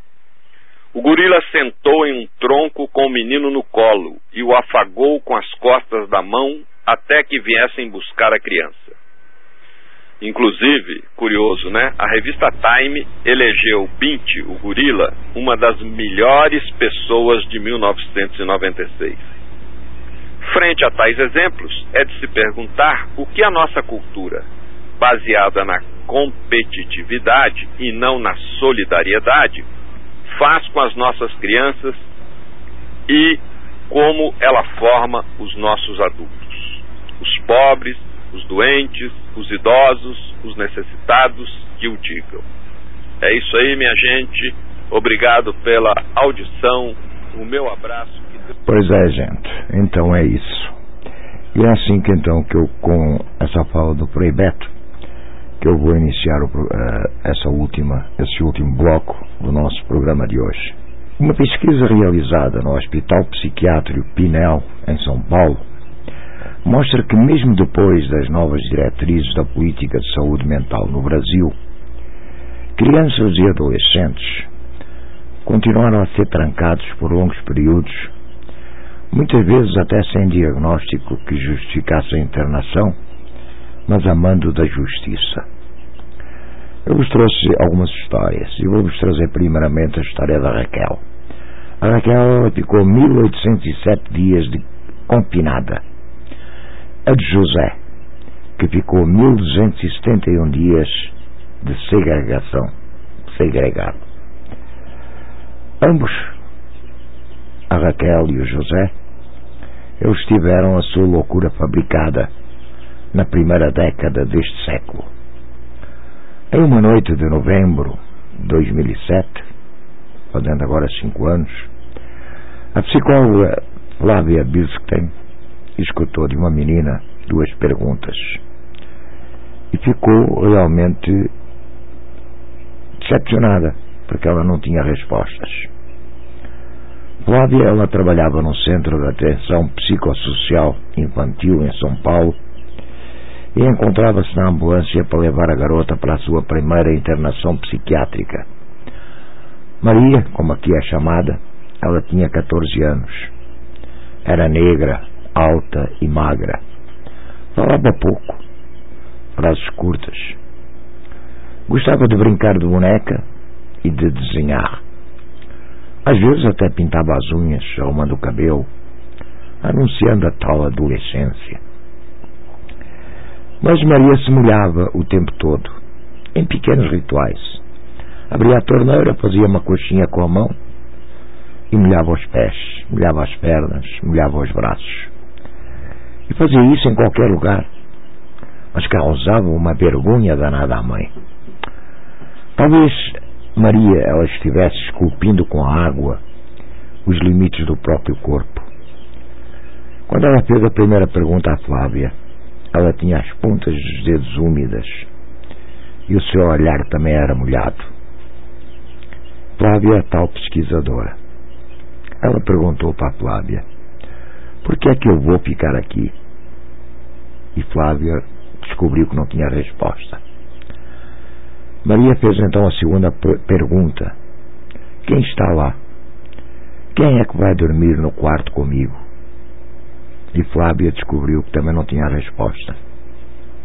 O gorila sentou em um tronco com o menino no colo e o afagou com as costas da mão até que viessem buscar a criança. Inclusive, curioso, né? A revista Time elegeu Binti, o gorila, uma das melhores pessoas de mil novecentos e noventa e seis. Frente a tais exemplos, é de se perguntar o que a nossa cultura, baseada na competitividade e não na solidariedade, faz com as nossas crianças e como ela forma os nossos adultos. Os pobres, os doentes, os idosos, os necessitados, que o digam. É isso aí, minha gente. Obrigado pela audição. O meu abraço. Pois é, gente. Então é isso. E é assim que então que eu, com essa fala do Frei Beto, que eu vou iniciar o, uh, essa última, esse último bloco do nosso programa de hoje. Uma pesquisa realizada no Hospital Psiquiátrico Pinel, em São Paulo, mostra que mesmo depois das novas diretrizes da política de saúde mental no Brasil, crianças e adolescentes continuaram a ser trancados por longos períodos, muitas vezes até sem diagnóstico que justificasse a internação, mas a mando da justiça. Eu vos trouxe algumas histórias e vou-vos trazer primeiramente a história da Raquel. A Raquel ficou mil oitocentos e sete dias de confinada. A de José, que ficou mil duzentos e setenta e um dias de segregação, segregado. Ambos, a Raquel e o José, eles tiveram a sua loucura fabricada na primeira década deste século. Em uma noite de novembro de dois mil e sete, fazendo agora cinco anos, a psicóloga Flávia Bilstein escutou de uma menina duas perguntas e ficou realmente decepcionada, porque ela não tinha respostas. Flávia, ela trabalhava num centro de atenção psicossocial infantil em São Paulo e encontrava-se na ambulância para levar a garota para a sua primeira internação psiquiátrica. Maria, como aqui é chamada, ela tinha catorze anos. Era negra, alta e magra. Falava pouco, frases curtas. Gostava de brincar de boneca e de desenhar. Às vezes até pintava as unhas, arrumando o cabelo, anunciando a tal adolescência. Mas Maria se molhava o tempo todo, em pequenos rituais. Abria a torneira, fazia uma coxinha com a mão e molhava os pés, molhava as pernas, molhava os braços. E fazia isso em qualquer lugar, mas causava uma vergonha danada à mãe. Talvez Maria ela estivesse esculpindo com a água os limites do próprio corpo. Quando ela fez a primeira pergunta à Flávia, ela tinha as pontas dos dedos úmidas e o seu olhar também era molhado. Flávia, a tal pesquisadora, ela perguntou para a Flávia: por que é que eu vou ficar aqui? E Flávia descobriu que não tinha resposta. Maria fez então a segunda pergunta: quem está lá? Quem é que vai dormir no quarto comigo? E Flávia descobriu que também não tinha resposta.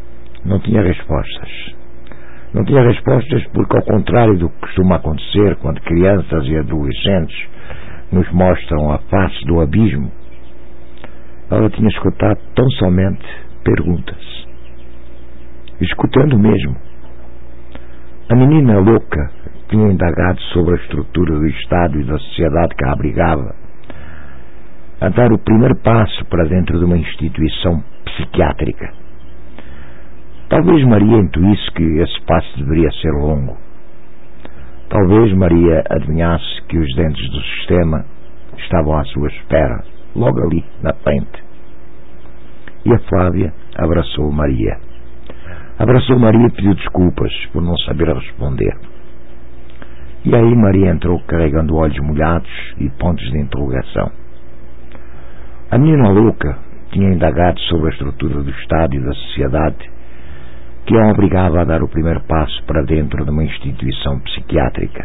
não tinha respostas. Não tinha respostas porque, ao contrário do que costuma acontecer quando crianças e adolescentes nos mostram a face do abismo, ela tinha escutado tão somente perguntas. Escutando mesmo. A menina louca tinha indagado sobre a estrutura do Estado e da sociedade que a abrigava, a dar o primeiro passo para dentro de uma instituição psiquiátrica. Talvez Maria intuísse que esse passo deveria ser longo. Talvez Maria adivinhasse que os dentes do sistema estavam à sua espera, logo ali, na frente. E a Flávia abraçou Maria. Abraçou Maria e pediu desculpas por não saber responder. E aí Maria entrou carregando olhos molhados e pontos de interrogação. A menina louca tinha indagado sobre a estrutura do Estado e da sociedade que a obrigava a dar o primeiro passo para dentro de uma instituição psiquiátrica.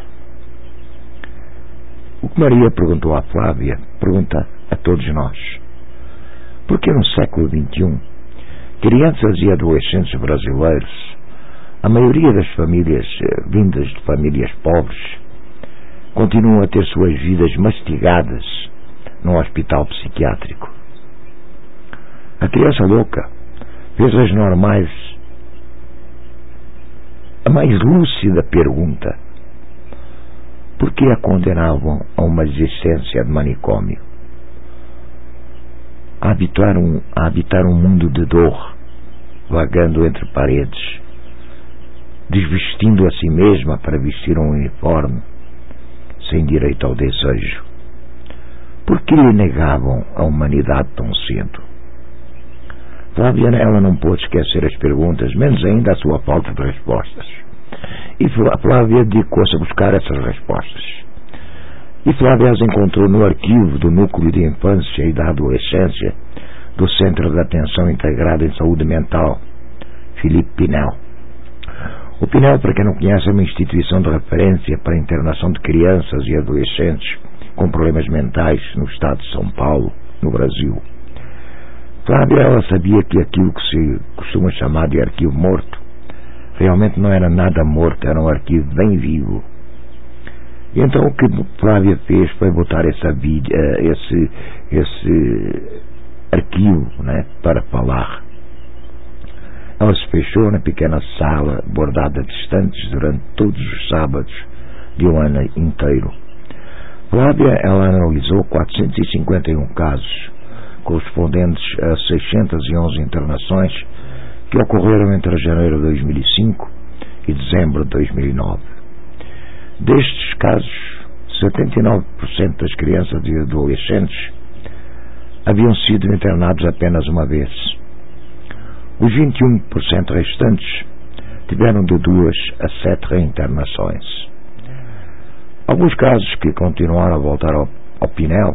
O que Maria perguntou à Flávia pergunta a todos nós. Por que no século vinte e um, crianças e adolescentes brasileiros, a maioria das famílias vindas de famílias pobres, continuam a ter suas vidas mastigadas num hospital psiquiátrico? A criança louca fez as normais a mais lúcida pergunta: por que a condenavam a uma existência de manicômio? A habitar um, a habitar um mundo de dor, vagando entre paredes, desvestindo a si mesma para vestir um uniforme, sem direito ao desejo. Por que lhe negavam a humanidade tão cedo? Flávia, ela não pôde esquecer as perguntas, menos ainda a sua falta de respostas. E Flávia dedicou-se a buscar essas respostas. E Flávia as encontrou no arquivo do Núcleo de Infância e da Adolescência do Centro de Atenção Integrada em Saúde Mental, Filipe Pinel. O Pinel, para quem não conhece, é uma instituição de referência para a internação de crianças e adolescentes com problemas mentais no estado de São Paulo, no Brasil. Flávia, ela sabia que aquilo que se costuma chamar de arquivo morto realmente não era nada morto, era um arquivo bem vivo. E então o que Flávia fez foi botar essa, esse, esse arquivo, né, para falar. Ela se fechou na pequena sala bordada de estantes durante todos os sábados de um ano inteiro. Flávia, ela analisou quatrocentos e cinquenta e um casos correspondentes a seiscentas e onze internações que ocorreram entre janeiro de dois mil e cinco e dezembro de dois mil e nove. Destes casos, setenta e nove por cento das crianças e adolescentes haviam sido internados apenas uma vez. Os vinte e um por cento restantes tiveram de duas a sete reinternações. Alguns casos que continuaram a voltar ao, ao Pinel,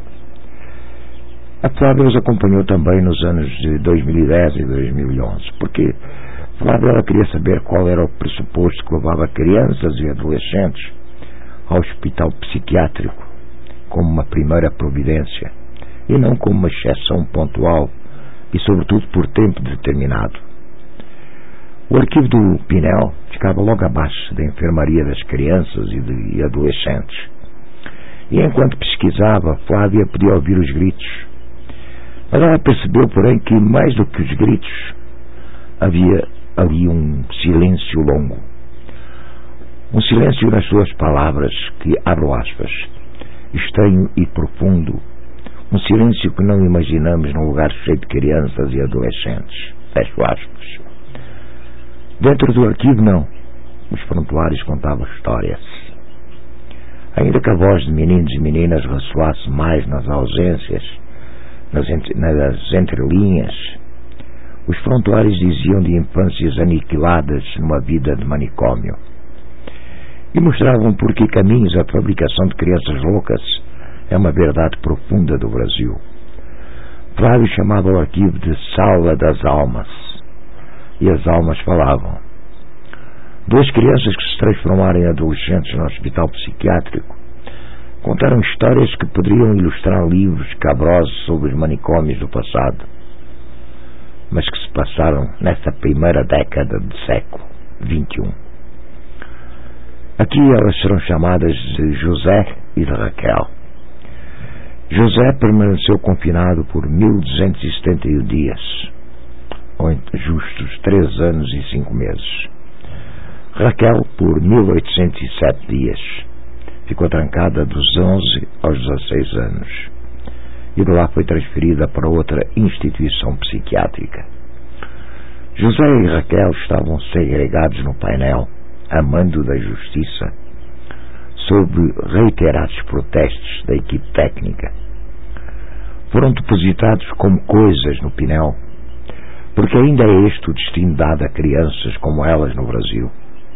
a Flávia os acompanhou também nos anos de dois mil e dez e dois mil e onze, porque Flávia, ela queria saber qual era o pressuposto que levava crianças e adolescentes ao hospital psiquiátrico como uma primeira providência e não como uma exceção pontual e sobretudo por tempo determinado. O arquivo do Pinel ficava logo abaixo da enfermaria das crianças e de adolescentes. E enquanto pesquisava, Flávia podia ouvir os gritos. Mas ela percebeu, porém, que mais do que os gritos, havia ali um silêncio longo. Um silêncio nas suas palavras, que, abro aspas, estranho e profundo. Um silêncio que não imaginamos num lugar cheio de crianças e adolescentes. Fecho aspas. Dentro do arquivo, não. Os prontuários contavam histórias. Ainda que a voz de meninos e meninas ressoasse mais nas ausências, nas, entre, nas entrelinhas, os prontuários diziam de infâncias aniquiladas numa vida de manicômio. E mostravam por que caminhos a fabricação de crianças loucas é uma verdade profunda do Brasil. Flávio chamava o arquivo de Sala das Almas. E as almas falavam. Duas crianças que se transformaram em adolescentes no hospital psiquiátrico contaram histórias que poderiam ilustrar livros cabrosos sobre os manicômios do passado. mas que se passaram nesta primeira década do século vinte e um. Aqui elas serão chamadas de José e de Raquel. José permaneceu confinado por mil duzentos e setenta e um dias, ou justos três anos e cinco meses. Raquel por mil oitocentos e sete dias. Ficou trancada dos onze aos dezesseis anos. E de lá foi transferida para outra instituição psiquiátrica. José e Raquel estavam segregados no painel, a mando da justiça, sob reiterados protestos da equipe técnica. Foram depositados como coisas no pinel, porque ainda é este o destino dado a crianças como elas no Brasil.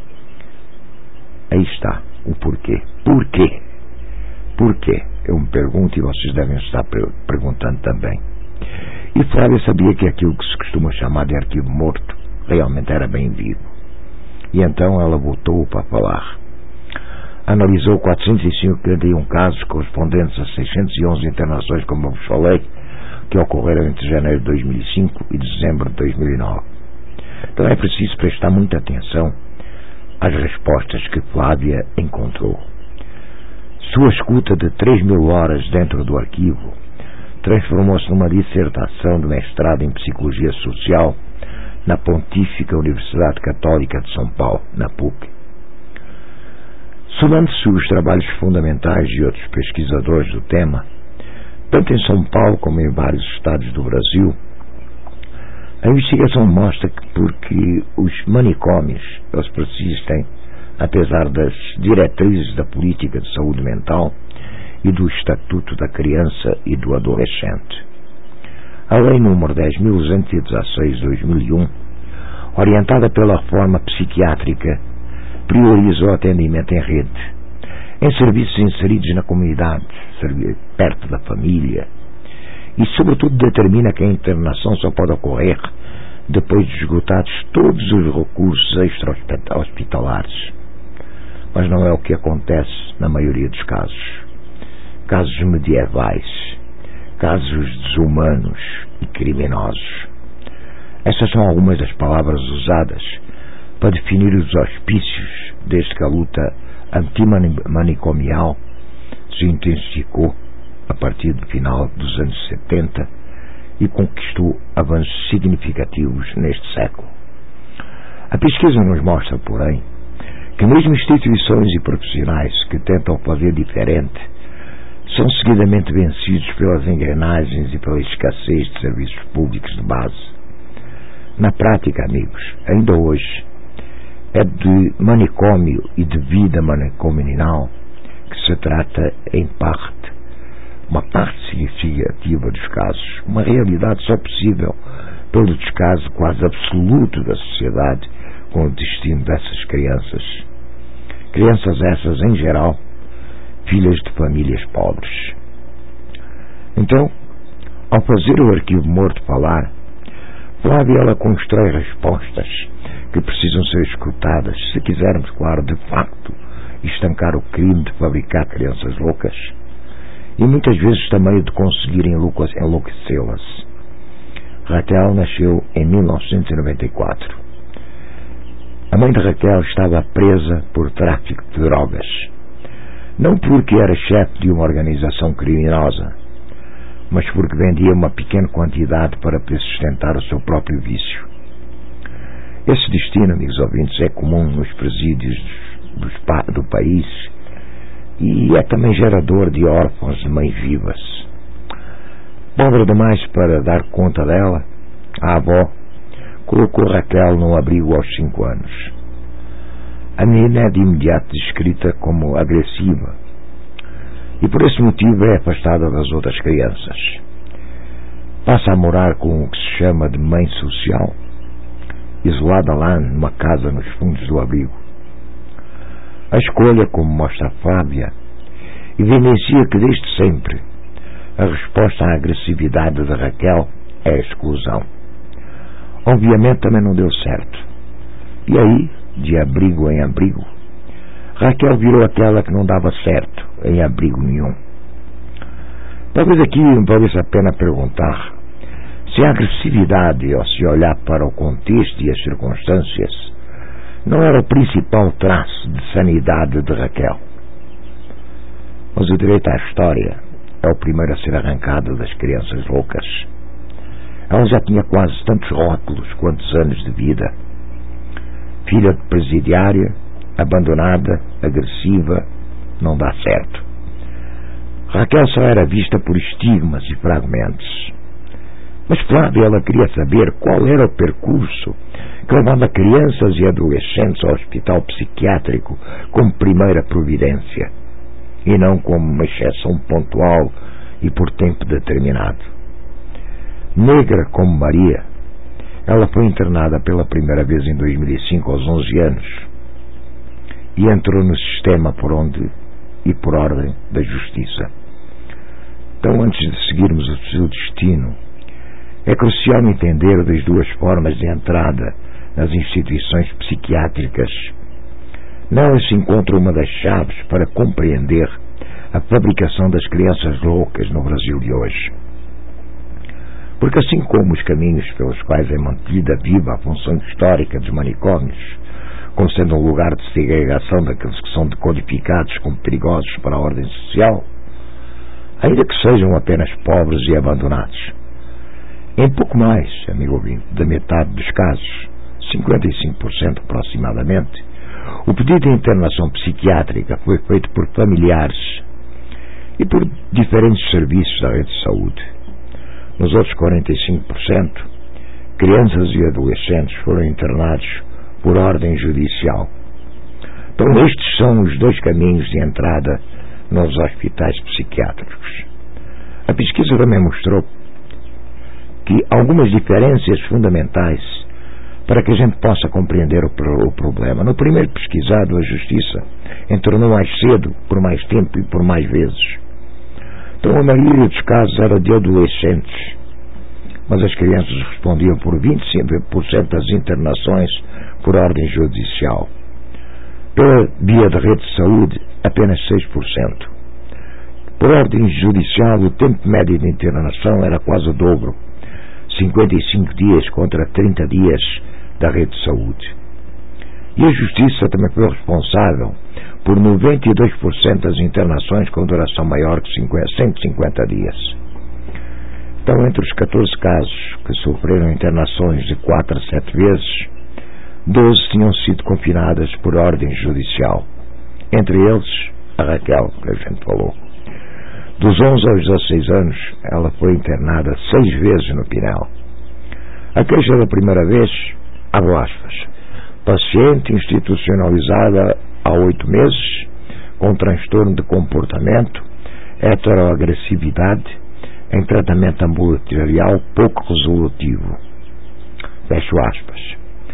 Aí está o porquê. Porquê? Porquê? Eu me pergunto e vocês devem estar perguntando também. E Flávia sabia que aquilo que se costuma chamar de arquivo morto realmente era bem vivo. E então ela voltou para falar. Analisou quatrocentos e cinquenta e um casos correspondentes a seiscentas e onze internações, como eu vos falei, que ocorreram entre janeiro de dois mil e cinco e dezembro de dois mil e nove. Então é preciso prestar muita atenção às respostas que Flávia encontrou. Sua escuta de três mil horas dentro do arquivo transformou-se numa dissertação de mestrado em Psicologia Social na Pontífica Universidade Católica de São Paulo, na P U C. Somando-se os trabalhos fundamentais de outros pesquisadores do tema, tanto em São Paulo como em vários estados do Brasil, a investigação mostra que porque os manicômios eles persistem, apesar das diretrizes da política de saúde mental e do Estatuto da Criança e do Adolescente. A Lei número dez mil duzentos e dezesseis de dois mil e um, orientada pela reforma psiquiátrica, prioriza o atendimento em rede, em serviços inseridos na comunidade, perto da família, e sobretudo determina que a internação só pode ocorrer depois de esgotados todos os recursos extra-hospitalares. Mas não é o que acontece na maioria dos casos. Casos medievais, casos desumanos e criminosos. Essas são algumas das palavras usadas para definir os hospícios desde que a luta antimanicomial se intensificou a partir do final dos anos setenta e conquistou avanços significativos neste século. A pesquisa nos mostra, porém, que mesmo instituições e profissionais que tentam fazer diferente são seguidamente vencidos pelas engrenagens e pela escassez de serviços públicos de base. Na prática, amigos, ainda hoje, é de manicômio e de vida manicomial que se trata em parte, uma parte significativa dos casos, uma realidade só possível pelo descaso quase absoluto da sociedade com o destino dessas crianças. Crianças essas, em geral, filhas de famílias pobres. Então, ao fazer o arquivo morto falar, Flávia ela constrói respostas que precisam ser escutadas se quisermos, claro, de facto, estancar o crime de fabricar crianças loucas e muitas vezes também de conseguir enlouquecê-las. Raquel nasceu em mil novecentos e noventa e quatro. A mãe de Raquel estava presa por tráfico de drogas, não porque era chefe de uma organização criminosa, mas porque vendia uma pequena quantidade para sustentar o seu próprio vício. Esse destino, amigos ouvintes, é comum nos presídios dos, dos, do país e é também gerador de órfãos de mães vivas. Pobre demais para dar conta dela, a avó colocou Raquel num abrigo aos cinco anos. A menina é de imediato descrita como agressiva e por esse motivo é afastada das outras crianças. Passa a morar com o que se chama de mãe social, isolada lá numa casa nos fundos do abrigo. A escolha, como mostra a Flávia, evidencia que desde sempre a resposta à agressividade de Raquel é a exclusão. Obviamente também não deu certo. E aí, de abrigo em abrigo, Raquel virou aquela que não dava certo em abrigo nenhum. Talvez aqui valesse a pena perguntar se a agressividade, ou se olhar para o contexto e as circunstâncias, não era o principal traço de sanidade de Raquel. Mas o direito à história é o primeiro a ser arrancado das crianças loucas. Ela já tinha quase tantos rótulos quantos anos de vida. Filha de presidiária, abandonada, agressiva, não dá certo. Raquel só era vista por estigmas e fragmentos. Mas Flávia, ela queria saber qual era o percurso que levava crianças e adolescentes ao hospital psiquiátrico como primeira providência, e não como uma exceção pontual e por tempo determinado. Negra como Maria, ela foi internada pela primeira vez em dois mil e cinco, aos onze anos, e entrou no sistema por onde e por ordem da justiça. Então, antes de seguirmos o seu destino, é crucial entender das duas formas de entrada nas instituições psiquiátricas. Nelas se encontra uma das chaves para compreender a fabricação das crianças loucas no Brasil de hoje. Porque assim como os caminhos pelos quais é mantida viva a função histórica dos manicômios, como sendo um lugar de segregação daqueles que são decodificados como perigosos para a ordem social, ainda que sejam apenas pobres e abandonados, em pouco mais, amigo ouvinte, da metade dos casos, cinquenta e cinco por cento aproximadamente, o pedido de internação psiquiátrica foi feito por familiares e por diferentes serviços da rede de saúde. Nos outros quarenta e cinco por cento, crianças e adolescentes foram internados por ordem judicial. Então, estes são os dois caminhos de entrada nos hospitais psiquiátricos. A pesquisa também mostrou que algumas diferenças fundamentais para que a gente possa compreender o, pro, o problema. No primeiro pesquisado, a Justiça entornou mais cedo, por mais tempo e por mais vezes. Então, a maioria dos casos era de adolescentes, mas as crianças respondiam por vinte e cinco por cento das internações por ordem judicial. Pela via da rede de saúde, apenas seis por cento. Por ordem judicial, o tempo médio de internação era quase o dobro, cinquenta e cinco dias contra trinta dias da rede de saúde. E a Justiça também foi responsável por noventa e dois por cento das internações com duração maior que cento e cinquenta dias. Então, entre os catorze casos que sofreram internações de quatro a sete vezes, doze tinham sido confinadas por ordem judicial. Entre eles, a Raquel, que a gente falou. Dos onze aos dezesseis anos, ela foi internada seis vezes no Pinel. A queixa da primeira vez, abre aspas, paciente institucionalizada há oito meses, com transtorno de comportamento, heteroagressividade, em tratamento ambulatorial pouco resolutivo. Fecho aspas.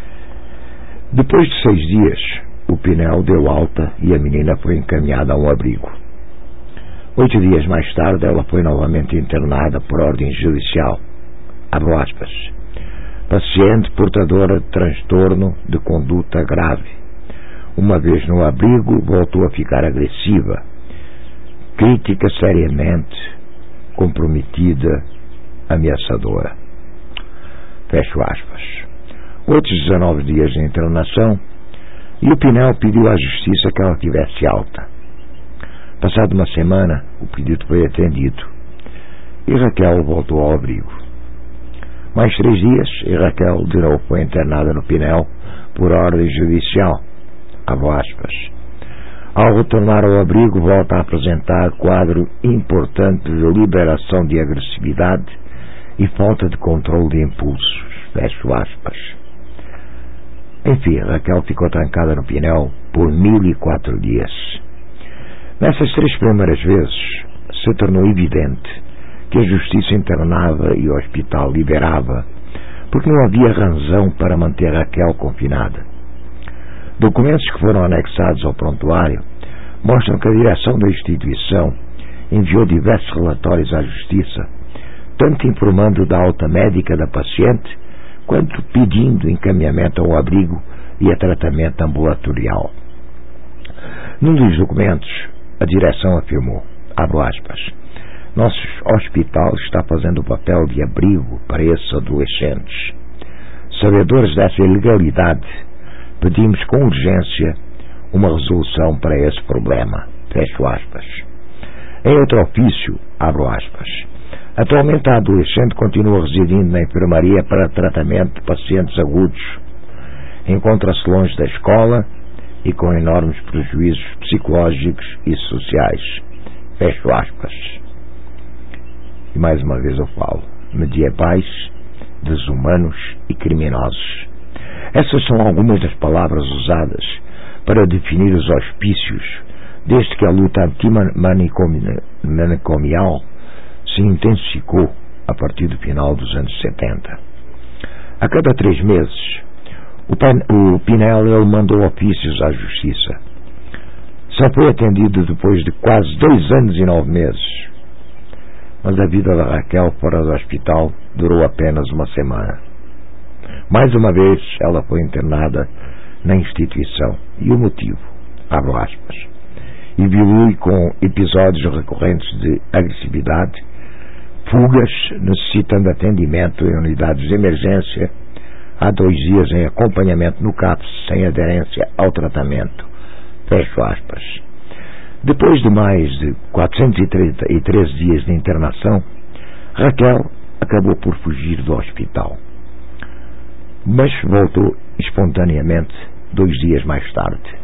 Depois de seis dias, o Pinel deu alta e a menina foi encaminhada a um abrigo. Oito dias mais tarde, ela foi novamente internada por ordem judicial. Abro aspas. Paciente portadora de transtorno de conduta grave. Uma vez no abrigo, voltou a ficar agressiva, crítica seriamente, comprometida, ameaçadora. Fecho aspas. Outros dezenove dias de internação, e o Pinel pediu à Justiça que ela tivesse alta. Passada uma semana, o pedido foi atendido e Raquel voltou ao abrigo. Mais três dias e Raquel de novo foi internada no Pinel por ordem judicial. Abro aspas. Ao retornar ao abrigo, volta a apresentar quadro importante de liberação de agressividade e falta de controle de impulsos. Fecho aspas. Enfim, Raquel ficou trancada no Pinel por mil e quatro dias. Nessas três primeiras vezes, se tornou evidente que a Justiça internava e o hospital liberava, porque não havia razão para manter Raquel confinada. Documentos que foram anexados ao prontuário mostram que a direção da instituição enviou diversos relatórios à Justiça, tanto informando da alta médica da paciente, quanto pedindo encaminhamento ao abrigo e a tratamento ambulatorial. Num dos documentos, a direção afirmou, abro aspas, Nosso hospital está fazendo o papel de abrigo para esses adolescentes. Sabedores dessa ilegalidade, pedimos com urgência uma resolução para esse problema. Fecho aspas. Em outro ofício, abro aspas. Atualmente a adolescente continua residindo na enfermaria para tratamento de pacientes agudos. Encontra-se longe da escola e com enormes prejuízos psicológicos e sociais. Fecho aspas. E mais uma vez eu falo. Medievais, desumanos e criminosos. Essas são algumas das palavras usadas para definir os hospícios desde que a luta antimanicomial se intensificou a partir do final dos anos setenta. A cada três meses, o, Pan, o Pinel ele mandou ofícios à Justiça. Só foi atendido depois de quase dois anos e nove meses. Mas a vida da Raquel fora do hospital durou apenas uma semana. Mais uma vez, ela foi internada na instituição. E o motivo? Abro aspas. Evolui com episódios recorrentes de agressividade, fugas, necessitando atendimento em unidades de emergência, há dois dias em acompanhamento no CAPS, sem aderência ao tratamento. Fecho aspas. Depois de mais de quatrocentos e trinta e três dias de internação, Raquel acabou por fugir do hospital. Mas voltou espontaneamente dois dias mais tarde.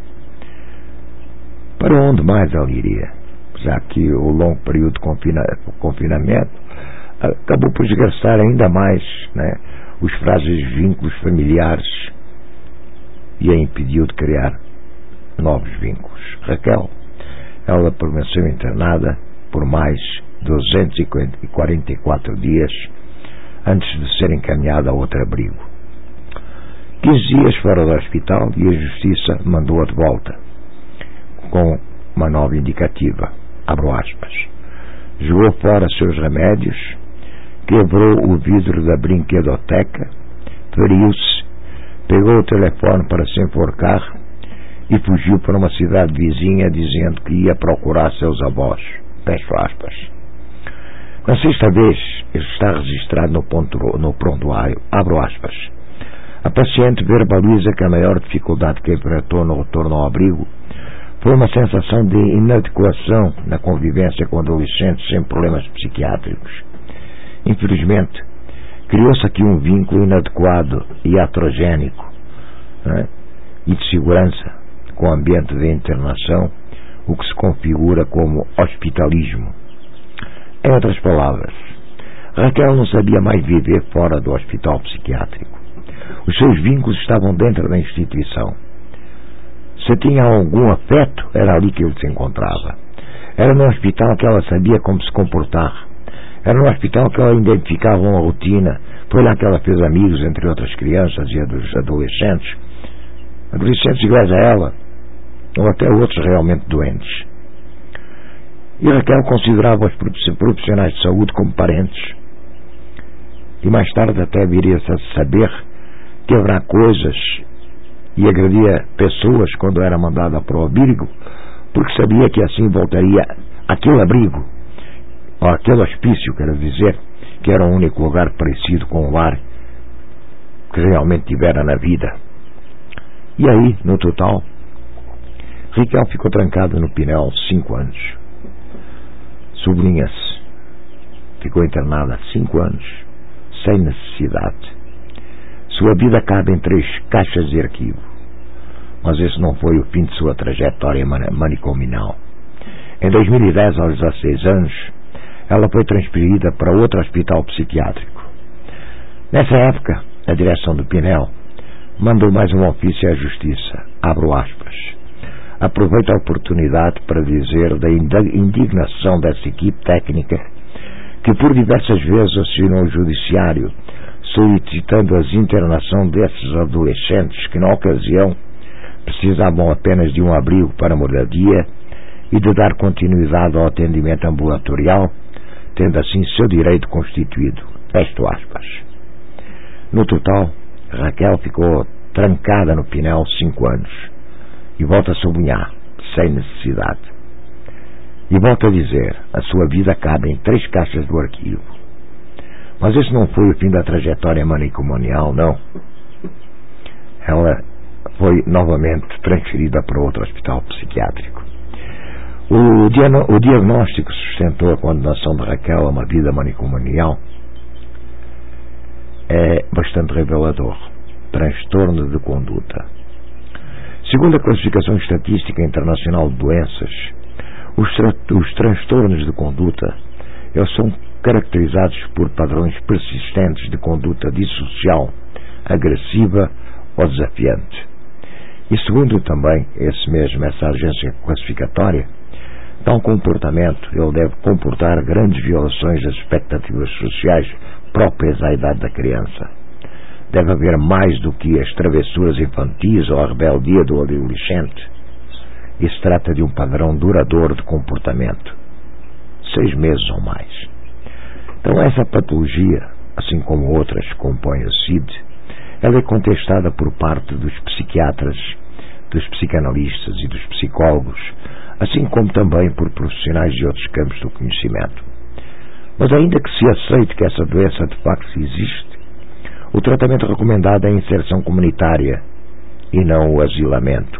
Para onde mais ela iria? Já que o longo período de confina, confinamento acabou por desgastar ainda mais, né, os frágeis vínculos familiares e a impediu de criar novos vínculos. Raquel, ela permaneceu internada por mais duzentos e quarenta e quatro dias antes de ser encaminhada a outro abrigo. quinze dias fora do hospital e a Justiça mandou-a de volta com uma nova indicativa. Abro aspas. Jogou fora seus remédios, quebrou o vidro da brinquedoteca, feriu-se, pegou o telefone para se enforcar e fugiu para uma cidade vizinha dizendo que ia procurar seus avós. Fecho aspas. Na sexta vez, ele está registrado no, ponto, no prontuário. Abro aspas. A paciente verbaliza que a maior dificuldade que enfrentou no retorno ao abrigo foi uma sensação de inadequação na convivência com adolescentes sem problemas psiquiátricos. Infelizmente, criou-se aqui um vínculo inadequado e iatrogénico, né, e de segurança com o ambiente de internação, o que se configura como hospitalismo. Em outras palavras, Raquel não sabia mais viver fora do hospital psiquiátrico. Os seus vínculos estavam dentro da instituição. Se tinha algum afeto, era ali que ele se encontrava. Era no hospital que ela sabia como se comportar. Era no hospital que ela identificava uma rotina. Foi lá que ela fez amigos, entre outras crianças e adolescentes. Adolescentes iguais a ela, ou até outros realmente doentes. E Raquel considerava os profissionais de saúde como parentes. E mais tarde até viria-se a saber quebrar coisas e agredia pessoas quando era mandada para o abrigo, porque sabia que assim voltaria àquele abrigo, ou aquele hospício, quero dizer, que era o único lugar parecido com o lar que realmente tivera na vida. E aí, no total, Raquel ficou trancada no Pinel cinco anos. Sublinha-se, ficou internada cinco anos, sem necessidade. Sua vida cabe em três caixas de arquivo. Mas esse não foi o fim de sua trajetória manicomial. Em dois mil e dez, aos dezesseis anos, ela foi transferida para outro hospital psiquiátrico. Nessa época, a direção do Pinel mandou mais um ofício à Justiça. Abro aspas. Aproveito a oportunidade para dizer da indignação dessa equipe técnica que por diversas vezes acionou o judiciário solicitando a internação desses adolescentes que, na ocasião, precisavam apenas de um abrigo para moradia e de dar continuidade ao atendimento ambulatorial, tendo assim seu direito constituído. Fecho aspas. No total, Raquel ficou trancada no Pinel cinco anos e volta a sublinhar, sem necessidade. E volto a dizer, a sua vida cabe em três caixas do arquivo. Mas esse não foi o fim da trajetória manicomonial, não. Ela foi novamente transferida para outro hospital psiquiátrico. O, diano, o diagnóstico sustentou a condenação de Raquel a uma vida manicomonial é bastante revelador. Transtorno de conduta. Segundo a classificação estatística internacional de doenças, os, tra os transtornos de conduta eles são caracterizados por padrões persistentes de conduta dissocial, agressiva ou desafiante. E segundo também esse mesmo, essa agência classificatória, tal comportamento ele deve comportar grandes violações das expectativas sociais próprias à idade da criança. Deve haver mais do que as travessuras infantis ou a rebeldia do adolescente. E se trata de um padrão duradouro de comportamento. Seis meses ou mais. Então essa patologia, assim como outras que compõem a C I D, ela é contestada por parte dos psiquiatras, dos psicanalistas e dos psicólogos, assim como também por profissionais de outros campos do conhecimento. Mas ainda que se aceite que essa doença de facto existe, o tratamento recomendado é a inserção comunitária e não o asilamento.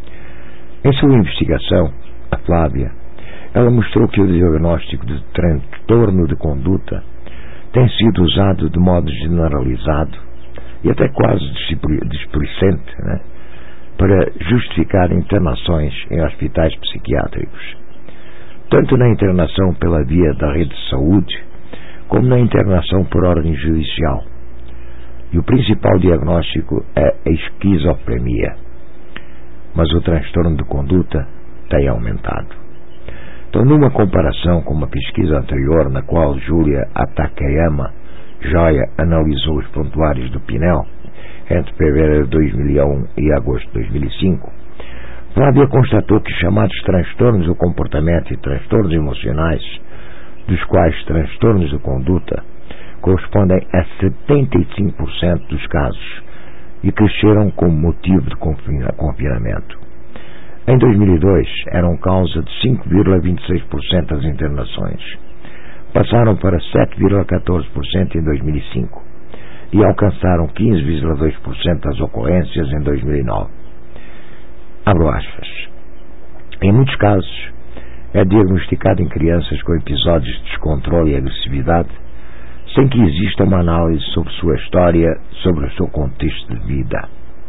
Em sua investigação, a Flávia, ela mostrou que o diagnóstico de transtorno de conduta tem sido usado de modo generalizado e até quase displicente, né, para justificar internações em hospitais psiquiátricos, tanto na internação pela via da rede de saúde, como na internação por ordem judicial. E o principal diagnóstico é a esquizofrenia. Mas o transtorno de conduta tem aumentado. Então, numa comparação com uma pesquisa anterior, na qual Júlia Atakayama Joia analisou os prontuários do Pinel, entre fevereiro de dois mil e um e agosto de dois mil e cinco, Flávia constatou que chamados transtornos do comportamento e transtornos emocionais, dos quais transtornos de conduta correspondem a setenta e cinco por cento dos casos e cresceram como motivo de confinamento. Em dois mil e dois, eram causa de cinco vírgula vinte e seis por cento das internações. Passaram para sete vírgula catorze por cento em dois mil e cinco e alcançaram quinze vírgula dois por cento das ocorrências em dois mil e nove. Abro aspas. Em muitos casos, é diagnosticado em crianças com episódios de descontrole e agressividade, sem que exista uma análise sobre sua história, sobre o seu contexto de vida.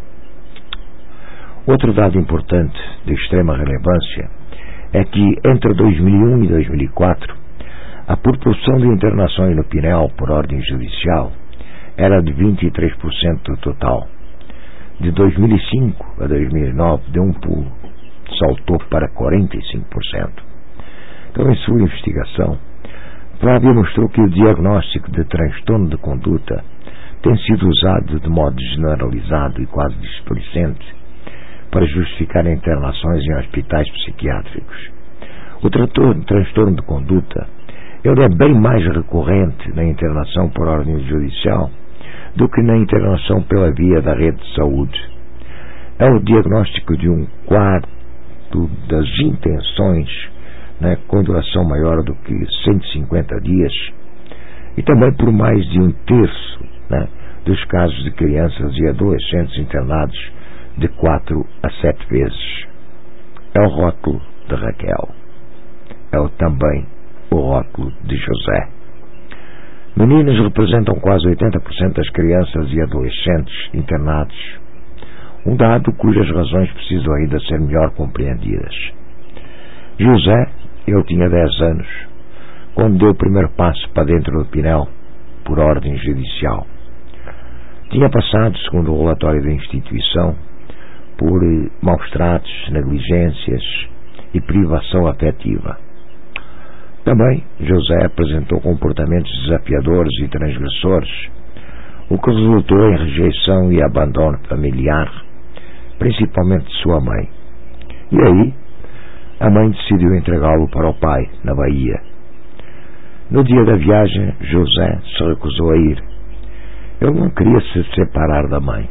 Outro dado importante de extrema relevância é que entre dois mil e um e dois mil e quatro a proporção de internações no Pinel por ordem judicial era de vinte e três por cento do total. De dois mil e cinco a dois mil e nove deu um pulo, saltou para quarenta e cinco por cento. Então, em sua investigação, Flávia mostrou que o diagnóstico de transtorno de conduta tem sido usado de modo generalizado e quase displicente para justificar internações em hospitais psiquiátricos. O transtorno de conduta ele é bem mais recorrente na internação por ordem judicial do que na internação pela via da rede de saúde. É o diagnóstico de um quarto das intenções, né, com duração maior do que cento e cinquenta dias, e também por mais de um terço, né, dos casos de crianças e adolescentes internados de quatro a sete vezes. É o rótulo de Raquel. É o, também o rótulo de José. Meninos representam quase oitenta por cento das crianças e adolescentes internados, um dado cujas razões precisam ainda ser melhor compreendidas. José, ele tinha dez anos, quando deu o primeiro passo para dentro do Pinel, por ordem judicial. Tinha passado, segundo o relatório da instituição, por maus tratos, negligências e privação afetiva. Também, José apresentou comportamentos desafiadores e transgressores, o que resultou em rejeição e abandono familiar, principalmente de sua mãe. E aí, a mãe decidiu entregá-lo para o pai, na Bahia. No dia da viagem, José se recusou a ir. Ele não queria se separar da mãe.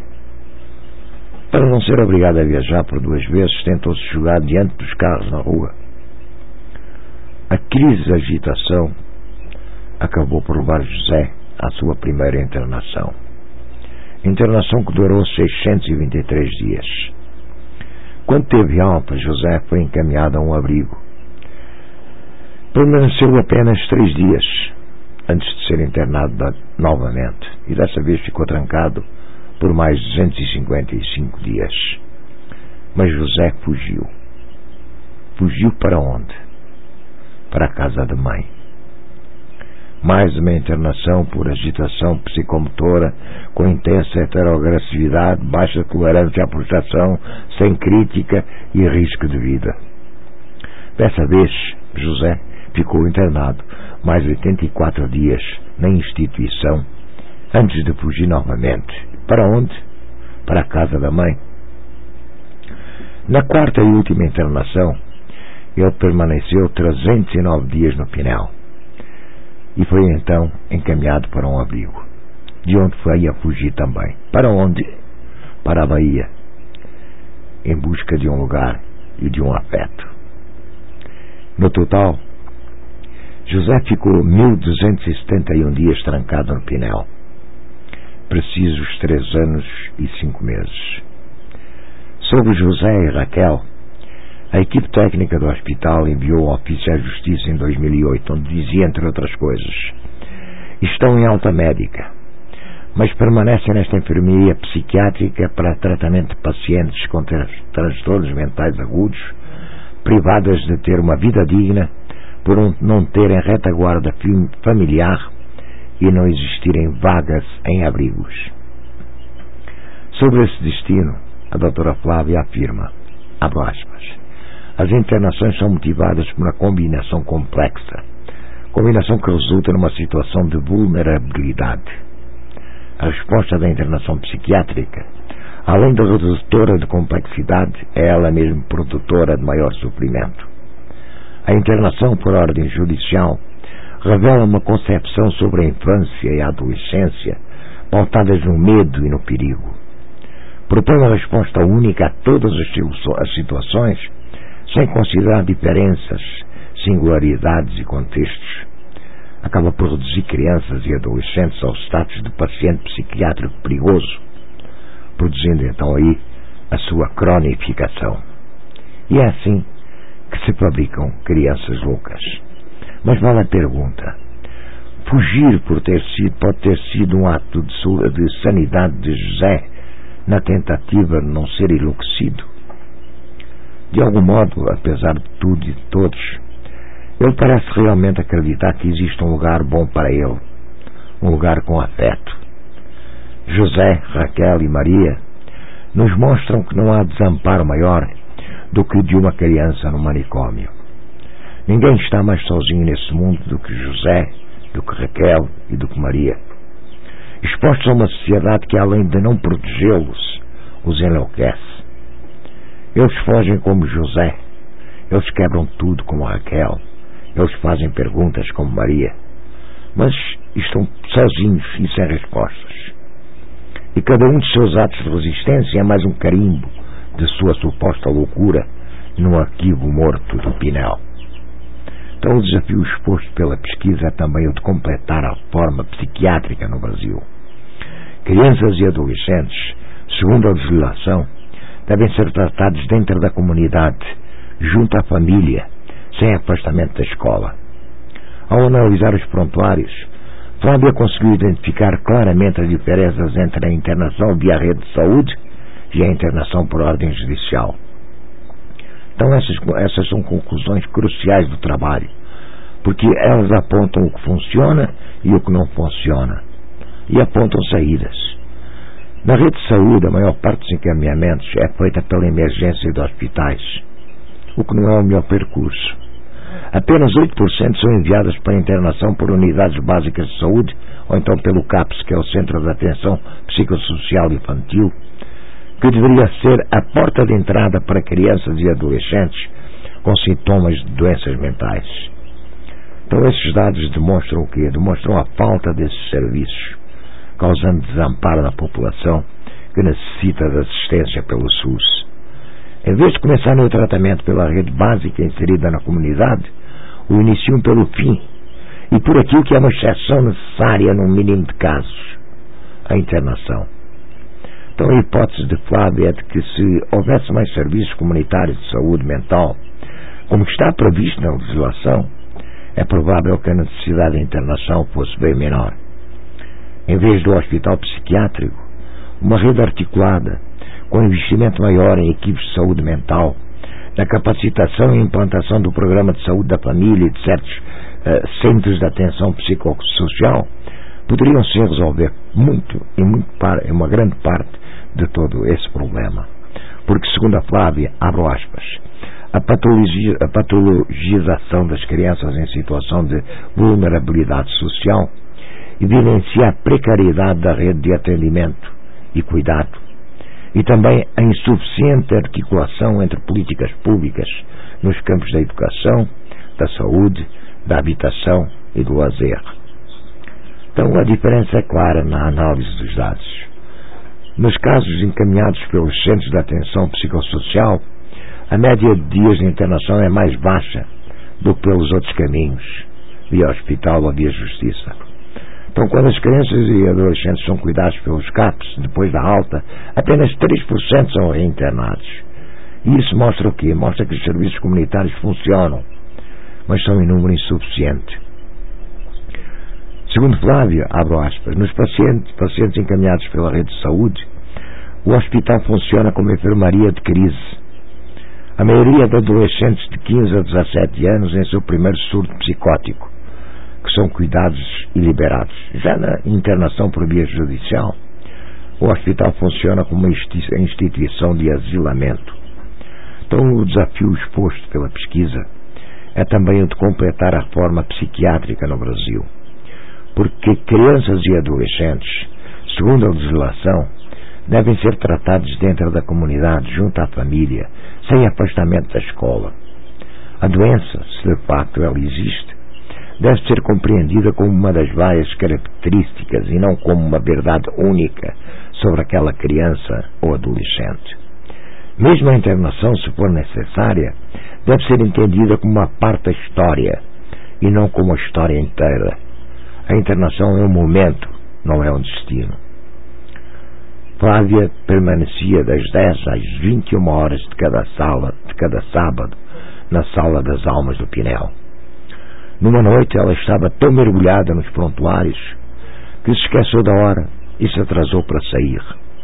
Para não ser obrigado a viajar por duas vezes, tentou-se jogar diante dos carros na rua. A crise de agitação acabou por levar José à sua primeira internação. Internação que durou seiscentos e vinte e três dias. Quando teve alta, José foi encaminhado a um abrigo. Permaneceu apenas três dias antes de ser internado novamente, e dessa vez ficou trancado por mais duzentos e cinquenta e cinco dias. Mas José fugiu. Fugiu para onde? Para a casa da mãe. Mais uma internação por agitação psicomotora com intensa heteroagressividade, baixa tolerância à frustração, sem crítica e risco de vida. Dessa vez, José ficou internado mais oitenta e quatro dias na instituição antes de fugir novamente. Para onde? Para a casa da mãe. Na quarta e última internação, ele permaneceu trezentos e nove dias no Pinel e foi então encaminhado para um abrigo, de onde foi a fugir também. Para onde? Para a Bahia, em busca de um lugar e de um afeto. No total, José ficou mil duzentos e setenta e um dias trancado no Pinel, precisos três anos e cinco meses. Sobre José e Raquel, a equipe técnica do hospital enviou um ofício à Justiça em dois mil e oito, onde dizia, entre outras coisas: estão em alta médica, mas permanecem nesta enfermaria psiquiátrica para tratamento de pacientes com transtornos mentais agudos, privadas de ter uma vida digna por não terem retaguarda familiar e não existirem vagas em abrigos. Sobre esse destino, a doutora Flávia afirma, abre aspas, as internações são motivadas por uma combinação complexa, combinação que resulta numa situação de vulnerabilidade. A resposta da internação psiquiátrica, além da redutora de complexidade, é ela mesma produtora de maior sofrimento. A internação por ordem judicial revela uma concepção sobre a infância e a adolescência pautadas no medo e no perigo. Propõe uma resposta única a todas as situações, sem considerar diferenças, singularidades e contextos. Acaba por reduzir crianças e adolescentes ao status de paciente psiquiátrico perigoso, produzindo então aí a sua cronificação. E é assim que se fabricam crianças loucas. Mas vale a pergunta: fugir por ter sido, pode ter sido um ato de, de sanidade de José na tentativa de não ser enlouquecido? De algum modo, apesar de tudo e de todos, ele parece realmente acreditar que existe um lugar bom para ele, um lugar com afeto. José, Raquel e Maria nos mostram que não há desamparo maior do que o de uma criança no manicômio. Ninguém está mais sozinho nesse mundo do que José, do que Raquel e do que Maria. Expostos a uma sociedade que, além de não protegê-los, os enlouquece. Eles fogem como José, eles quebram tudo como Raquel, eles fazem perguntas como Maria, mas estão sozinhos e sem respostas. E cada um de seus atos de resistência é mais um carimbo de sua suposta loucura no arquivo morto do Pinel. Então o desafio exposto pela pesquisa é também o de completar a reforma psiquiátrica no Brasil. Crianças e adolescentes, segundo a legislação, devem ser tratados dentro da comunidade, junto à família, sem afastamento da escola. Ao analisar os prontuários, Flávia conseguiu identificar claramente as diferenças entre a internação via rede de saúde e a internação por ordem judicial. Então essas, essas são conclusões cruciais do trabalho, porque elas apontam o que funciona e o que não funciona, e apontam saídas. Na rede de saúde, a maior parte dos encaminhamentos é feita pela emergência de hospitais, o que não é o melhor percurso. Apenas oito por cento são enviadas para internação por unidades básicas de saúde, ou então pelo CAPS, que é o Centro de Atenção Psicossocial Infantil, que deveria ser a porta de entrada para crianças e adolescentes com sintomas de doenças mentais. Então esses dados demonstram o quê? Demonstram a falta desses serviços, causando desamparo na população que necessita de assistência pelo SUS. Em vez de começar no tratamento pela rede básica inserida na comunidade, o iniciam pelo fim e por aquilo que é uma exceção necessária num mínimo de casos, a internação. Então a hipótese de Flávia é de que se houvesse mais serviços comunitários de saúde mental, como está previsto na legislação, é provável que a necessidade de internação fosse bem menor. Em vez do hospital psiquiátrico, uma rede articulada, com investimento maior em equipes de saúde mental, na capacitação e implantação do programa de saúde da família e de certos uh, centros de atenção psicossocial, poderiam se resolver muito, em, muito par, em uma grande parte de todo esse problema. Porque, segundo a Flávia, abro aspas, a, patologia, a patologização das crianças em situação de vulnerabilidade social evidencia a precariedade da rede de atendimento e cuidado, e também a insuficiente articulação entre políticas públicas nos campos da educação, da saúde, da habitação e do lazer. Então a diferença é clara na análise dos dados. Nos casos encaminhados pelos centros de atenção psicossocial, a média de dias de internação é mais baixa do que pelos outros caminhos, via hospital ou via justiça. Então, quando as crianças e adolescentes são cuidados pelos C A Ps, depois da alta, apenas três por cento são reinternados. E isso mostra o quê? Mostra que os serviços comunitários funcionam, mas são em número insuficiente. Segundo Flávia, abro aspas, nos pacientes, pacientes encaminhados pela rede de saúde, o hospital funciona como enfermaria de crise. A maioria de adolescentes de quinze a dezassete anos em seu primeiro surto psicótico, que são cuidados e liberados. Já na internação por via judicial, o hospital funciona como uma instituição de asilamento. Então o desafio exposto pela pesquisa é também o de completar a reforma psiquiátrica no Brasil, porque crianças e adolescentes, segundo a legislação, devem ser tratados dentro da comunidade, junto à família, sem afastamento da escola. A doença, se de facto ela existe, deve ser compreendida como uma das várias características e não como uma verdade única sobre aquela criança ou adolescente. Mesmo a internação, se for necessária, deve ser entendida como uma parte da história e não como a história inteira. A internação é um momento, não é um destino. Flávia permanecia das dez às vinte e uma horas de cada, sala, de cada sábado na Sala das Almas do Pinel. Numa noite ela estava tão mergulhada nos prontuários que se esqueceu da hora e se atrasou para sair.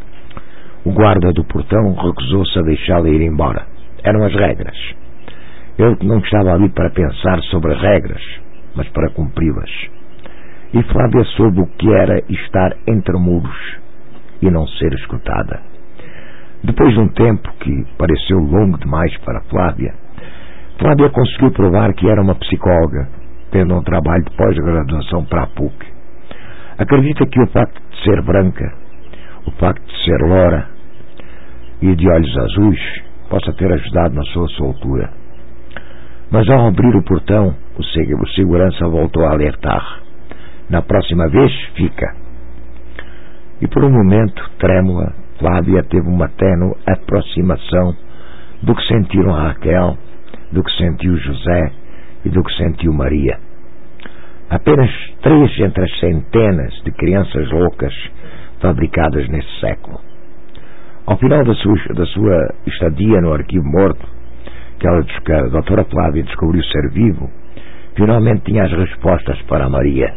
O guarda do portão recusou-se a deixá-la ir embora. Eram as regras. Ele não estava ali para pensar sobre as regras, mas para cumpri-las. E Flávia soube o que era estar entre muros e não ser escutada. Depois de um tempo que pareceu longo demais para Flávia, Flávia conseguiu provar que era uma psicóloga, tendo um trabalho de pós-graduação para a P U C. Acredita que o facto de ser branca, o facto de ser loura e de olhos azuis possa ter ajudado na sua soltura. Mas ao abrir o portão, o segurança voltou a alertar. Na próxima vez, fica. E por um momento, trêmula, Flávia teve uma tênue aproximação do que sentiram a Raquel, do que sentiu José e do que sentiu Maria. Apenas três entre as centenas de crianças loucas fabricadas nesse século. Ao final da sua, da sua estadia no arquivo morto, que ela, a doutora Flávia descobriu ser vivo, finalmente tinha as respostas para a Maria.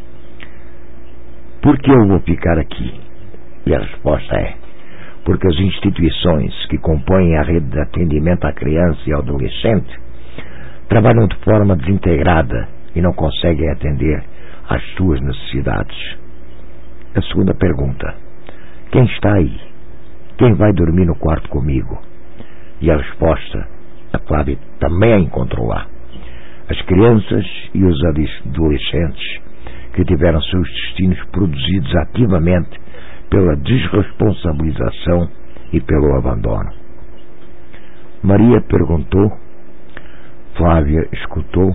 Por que eu vou ficar aqui? E a resposta é: porque as instituições que compõem a rede de atendimento à criança e ao adolescente trabalham de forma desintegrada e não conseguem atender às suas necessidades. A segunda pergunta: quem está aí? Quem vai dormir no quarto comigo? E a resposta, a Flávia também a encontrou lá. As crianças e os adolescentes que tiveram seus destinos produzidos ativamente pela desresponsabilização e pelo abandono. Maria perguntou, Flávia escutou.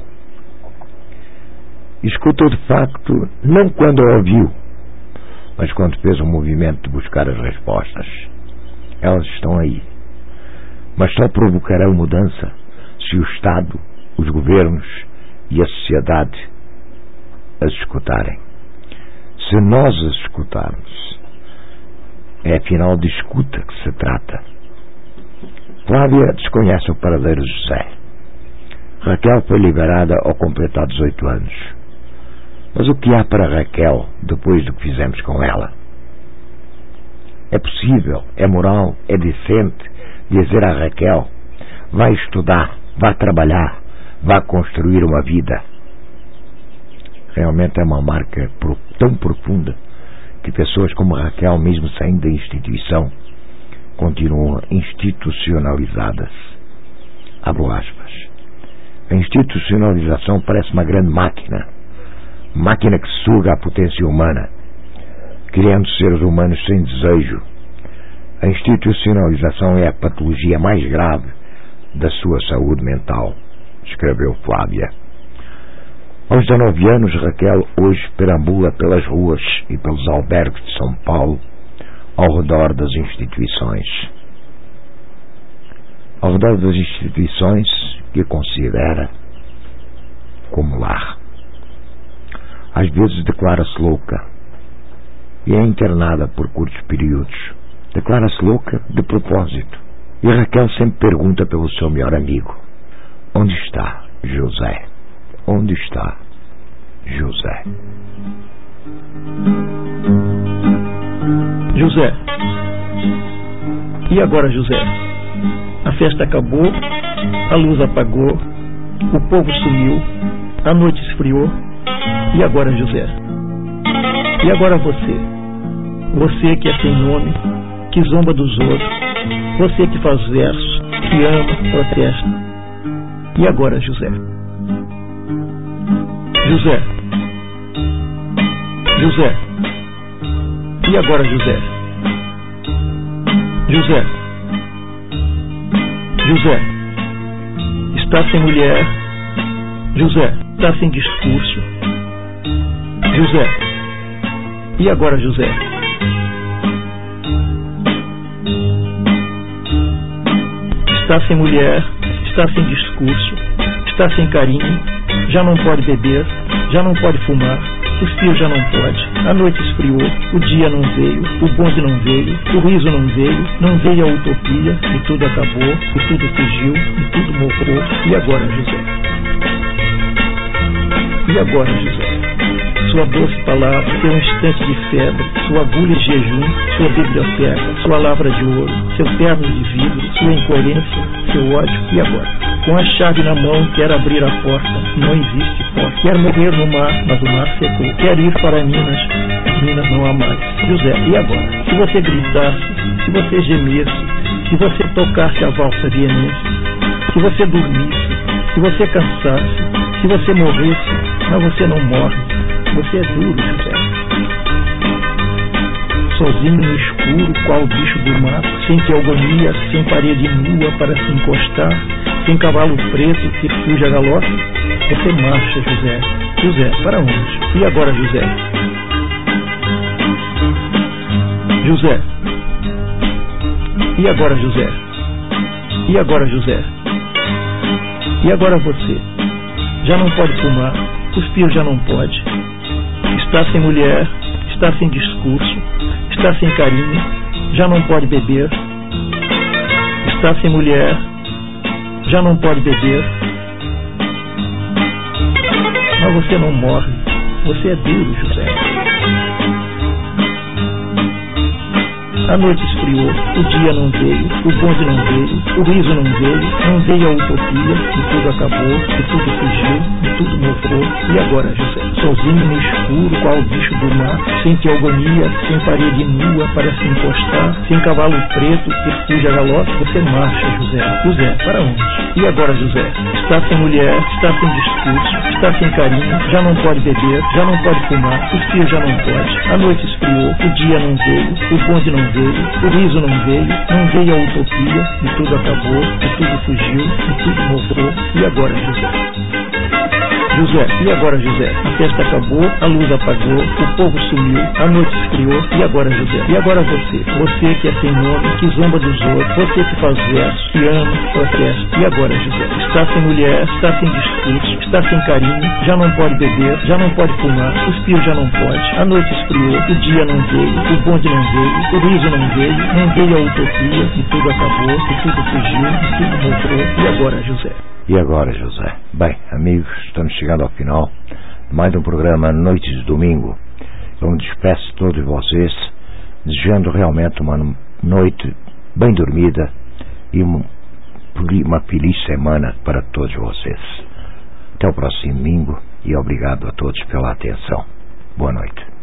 Escutou de facto, não quando a ouviu, mas quando fez um movimento de buscar as respostas. Elas estão aí, mas só provocarão mudança se o Estado, os governos e a sociedade as escutarem. Se nós as escutarmos, é afinal de escuta que se trata. Flávia desconhece o paradeiro de José. Raquel foi liberada ao completar dezoito anos. Mas o que há para Raquel depois do que fizemos com ela? É possível, é moral, é decente dizer a Raquel: vai estudar, vá trabalhar, vá construir uma vida. Realmente é uma marca tão profunda que pessoas como Raquel, mesmo saindo da instituição, continuam institucionalizadas. Abro aspas. A institucionalização parece uma grande máquina, máquina que suga a potência humana, criando seres humanos sem desejo. A institucionalização é a patologia mais grave da sua saúde mental, escreveu Flávia. Aos dezenove anos, Raquel hoje perambula pelas ruas e pelos albergues de São Paulo, ao redor das instituições. Ao redor das instituições que considera como lar. Às vezes declara-se louca e é internada por curtos períodos. Declara-se louca de propósito. E Raquel sempre pergunta pelo seu melhor amigo: onde está José? Onde está José? José. E agora, José? A festa acabou, a luz apagou, o povo sumiu, a noite esfriou. E agora, José? E agora você? Você que é sem nome, que zomba dos outros, você que faz versos, que ama, protesta. E agora, José? José. José. E agora, José? José. José. Está sem mulher. José. Está sem discurso. José. E agora, José? Está sem mulher. Está sem discurso. Está sem carinho. Já não pode beber. Já não pode fumar. O fio já não pode. A noite esfriou. O dia não veio. O bonde não veio. O riso não veio. Não veio a utopia. E tudo acabou. E tudo fugiu. E tudo morreu. E agora, José? E agora, José? Sua doce palavra, seu instante de febre, sua agulha de jejum, sua biblioteca, sua lavra de ouro, seu terno de vidro, sua incoerência, seu ódio. E agora? Com a chave na mão, quer abrir a porta, não existe porta. Quer morrer no mar, mas o mar secou. Quer ir para Minas, Minas não há mais. José, e agora? Se você gritasse, se você gemesse, se você tocasse a valsa vienense, se você dormisse, se você cansasse, se você morresse, mas você não morre. Você é duro, José. Sozinho no escuro, qual bicho do mato, sem teogonia, sem parede nua para se encostar, sem cavalo preto que fuja a galope, você marcha, José. José, para onde? E agora, José? José. E agora, José? E agora, José? E agora você? Já não pode fumar, cuspir já não pode. Está sem mulher, está sem discurso, está sem carinho, já não pode beber. Está sem mulher, já não pode beber. Mas você não morre, você é duro, José. A noite esfriou, o dia não veio, o bonde não veio, o riso não veio, não veio a utopia, e tudo acabou, e tudo fugiu, e tudo morreu. E agora, José? Sozinho no escuro, qual bicho do mar, sem teogonia, sem parede nua para se encostar, sem cavalo preto que fuja a galope, você marcha, José. José, para onde? E agora, José? Está sem mulher, está sem discurso, está sem carinho, já não pode beber, já não pode fumar, o fio já não pode. A noite esfriou, o dia não veio, o bonde não veio, o riso não veio, não veio a utopia, e tudo acabou, e tudo fugiu, e tudo morreu. E agora, José? José, e agora, José? A festa acabou, a luz apagou, o povo sumiu, a noite esfriou, e agora, José? E agora você? Você que é sem nome, que zomba dos outros, você que faz versos, que ama, protesta, e agora, José? Está sem mulher, está sem discurso, está sem carinho, já não pode beber, já não pode fumar, os pios já não pode, a noite esfriou, o dia não veio, o bonde não veio, o riso não veio, não veio a utopia, e tudo acabou, e tudo fugiu, e tudo morreu, e agora, José? E agora, José? Bem, amigos, estamos chegando ao final de mais um programa Noites de Domingo. Eu me despeço de todos vocês, desejando realmente uma noite bem dormida e uma feliz semana para todos vocês. Até o próximo domingo e obrigado a todos pela atenção. Boa noite.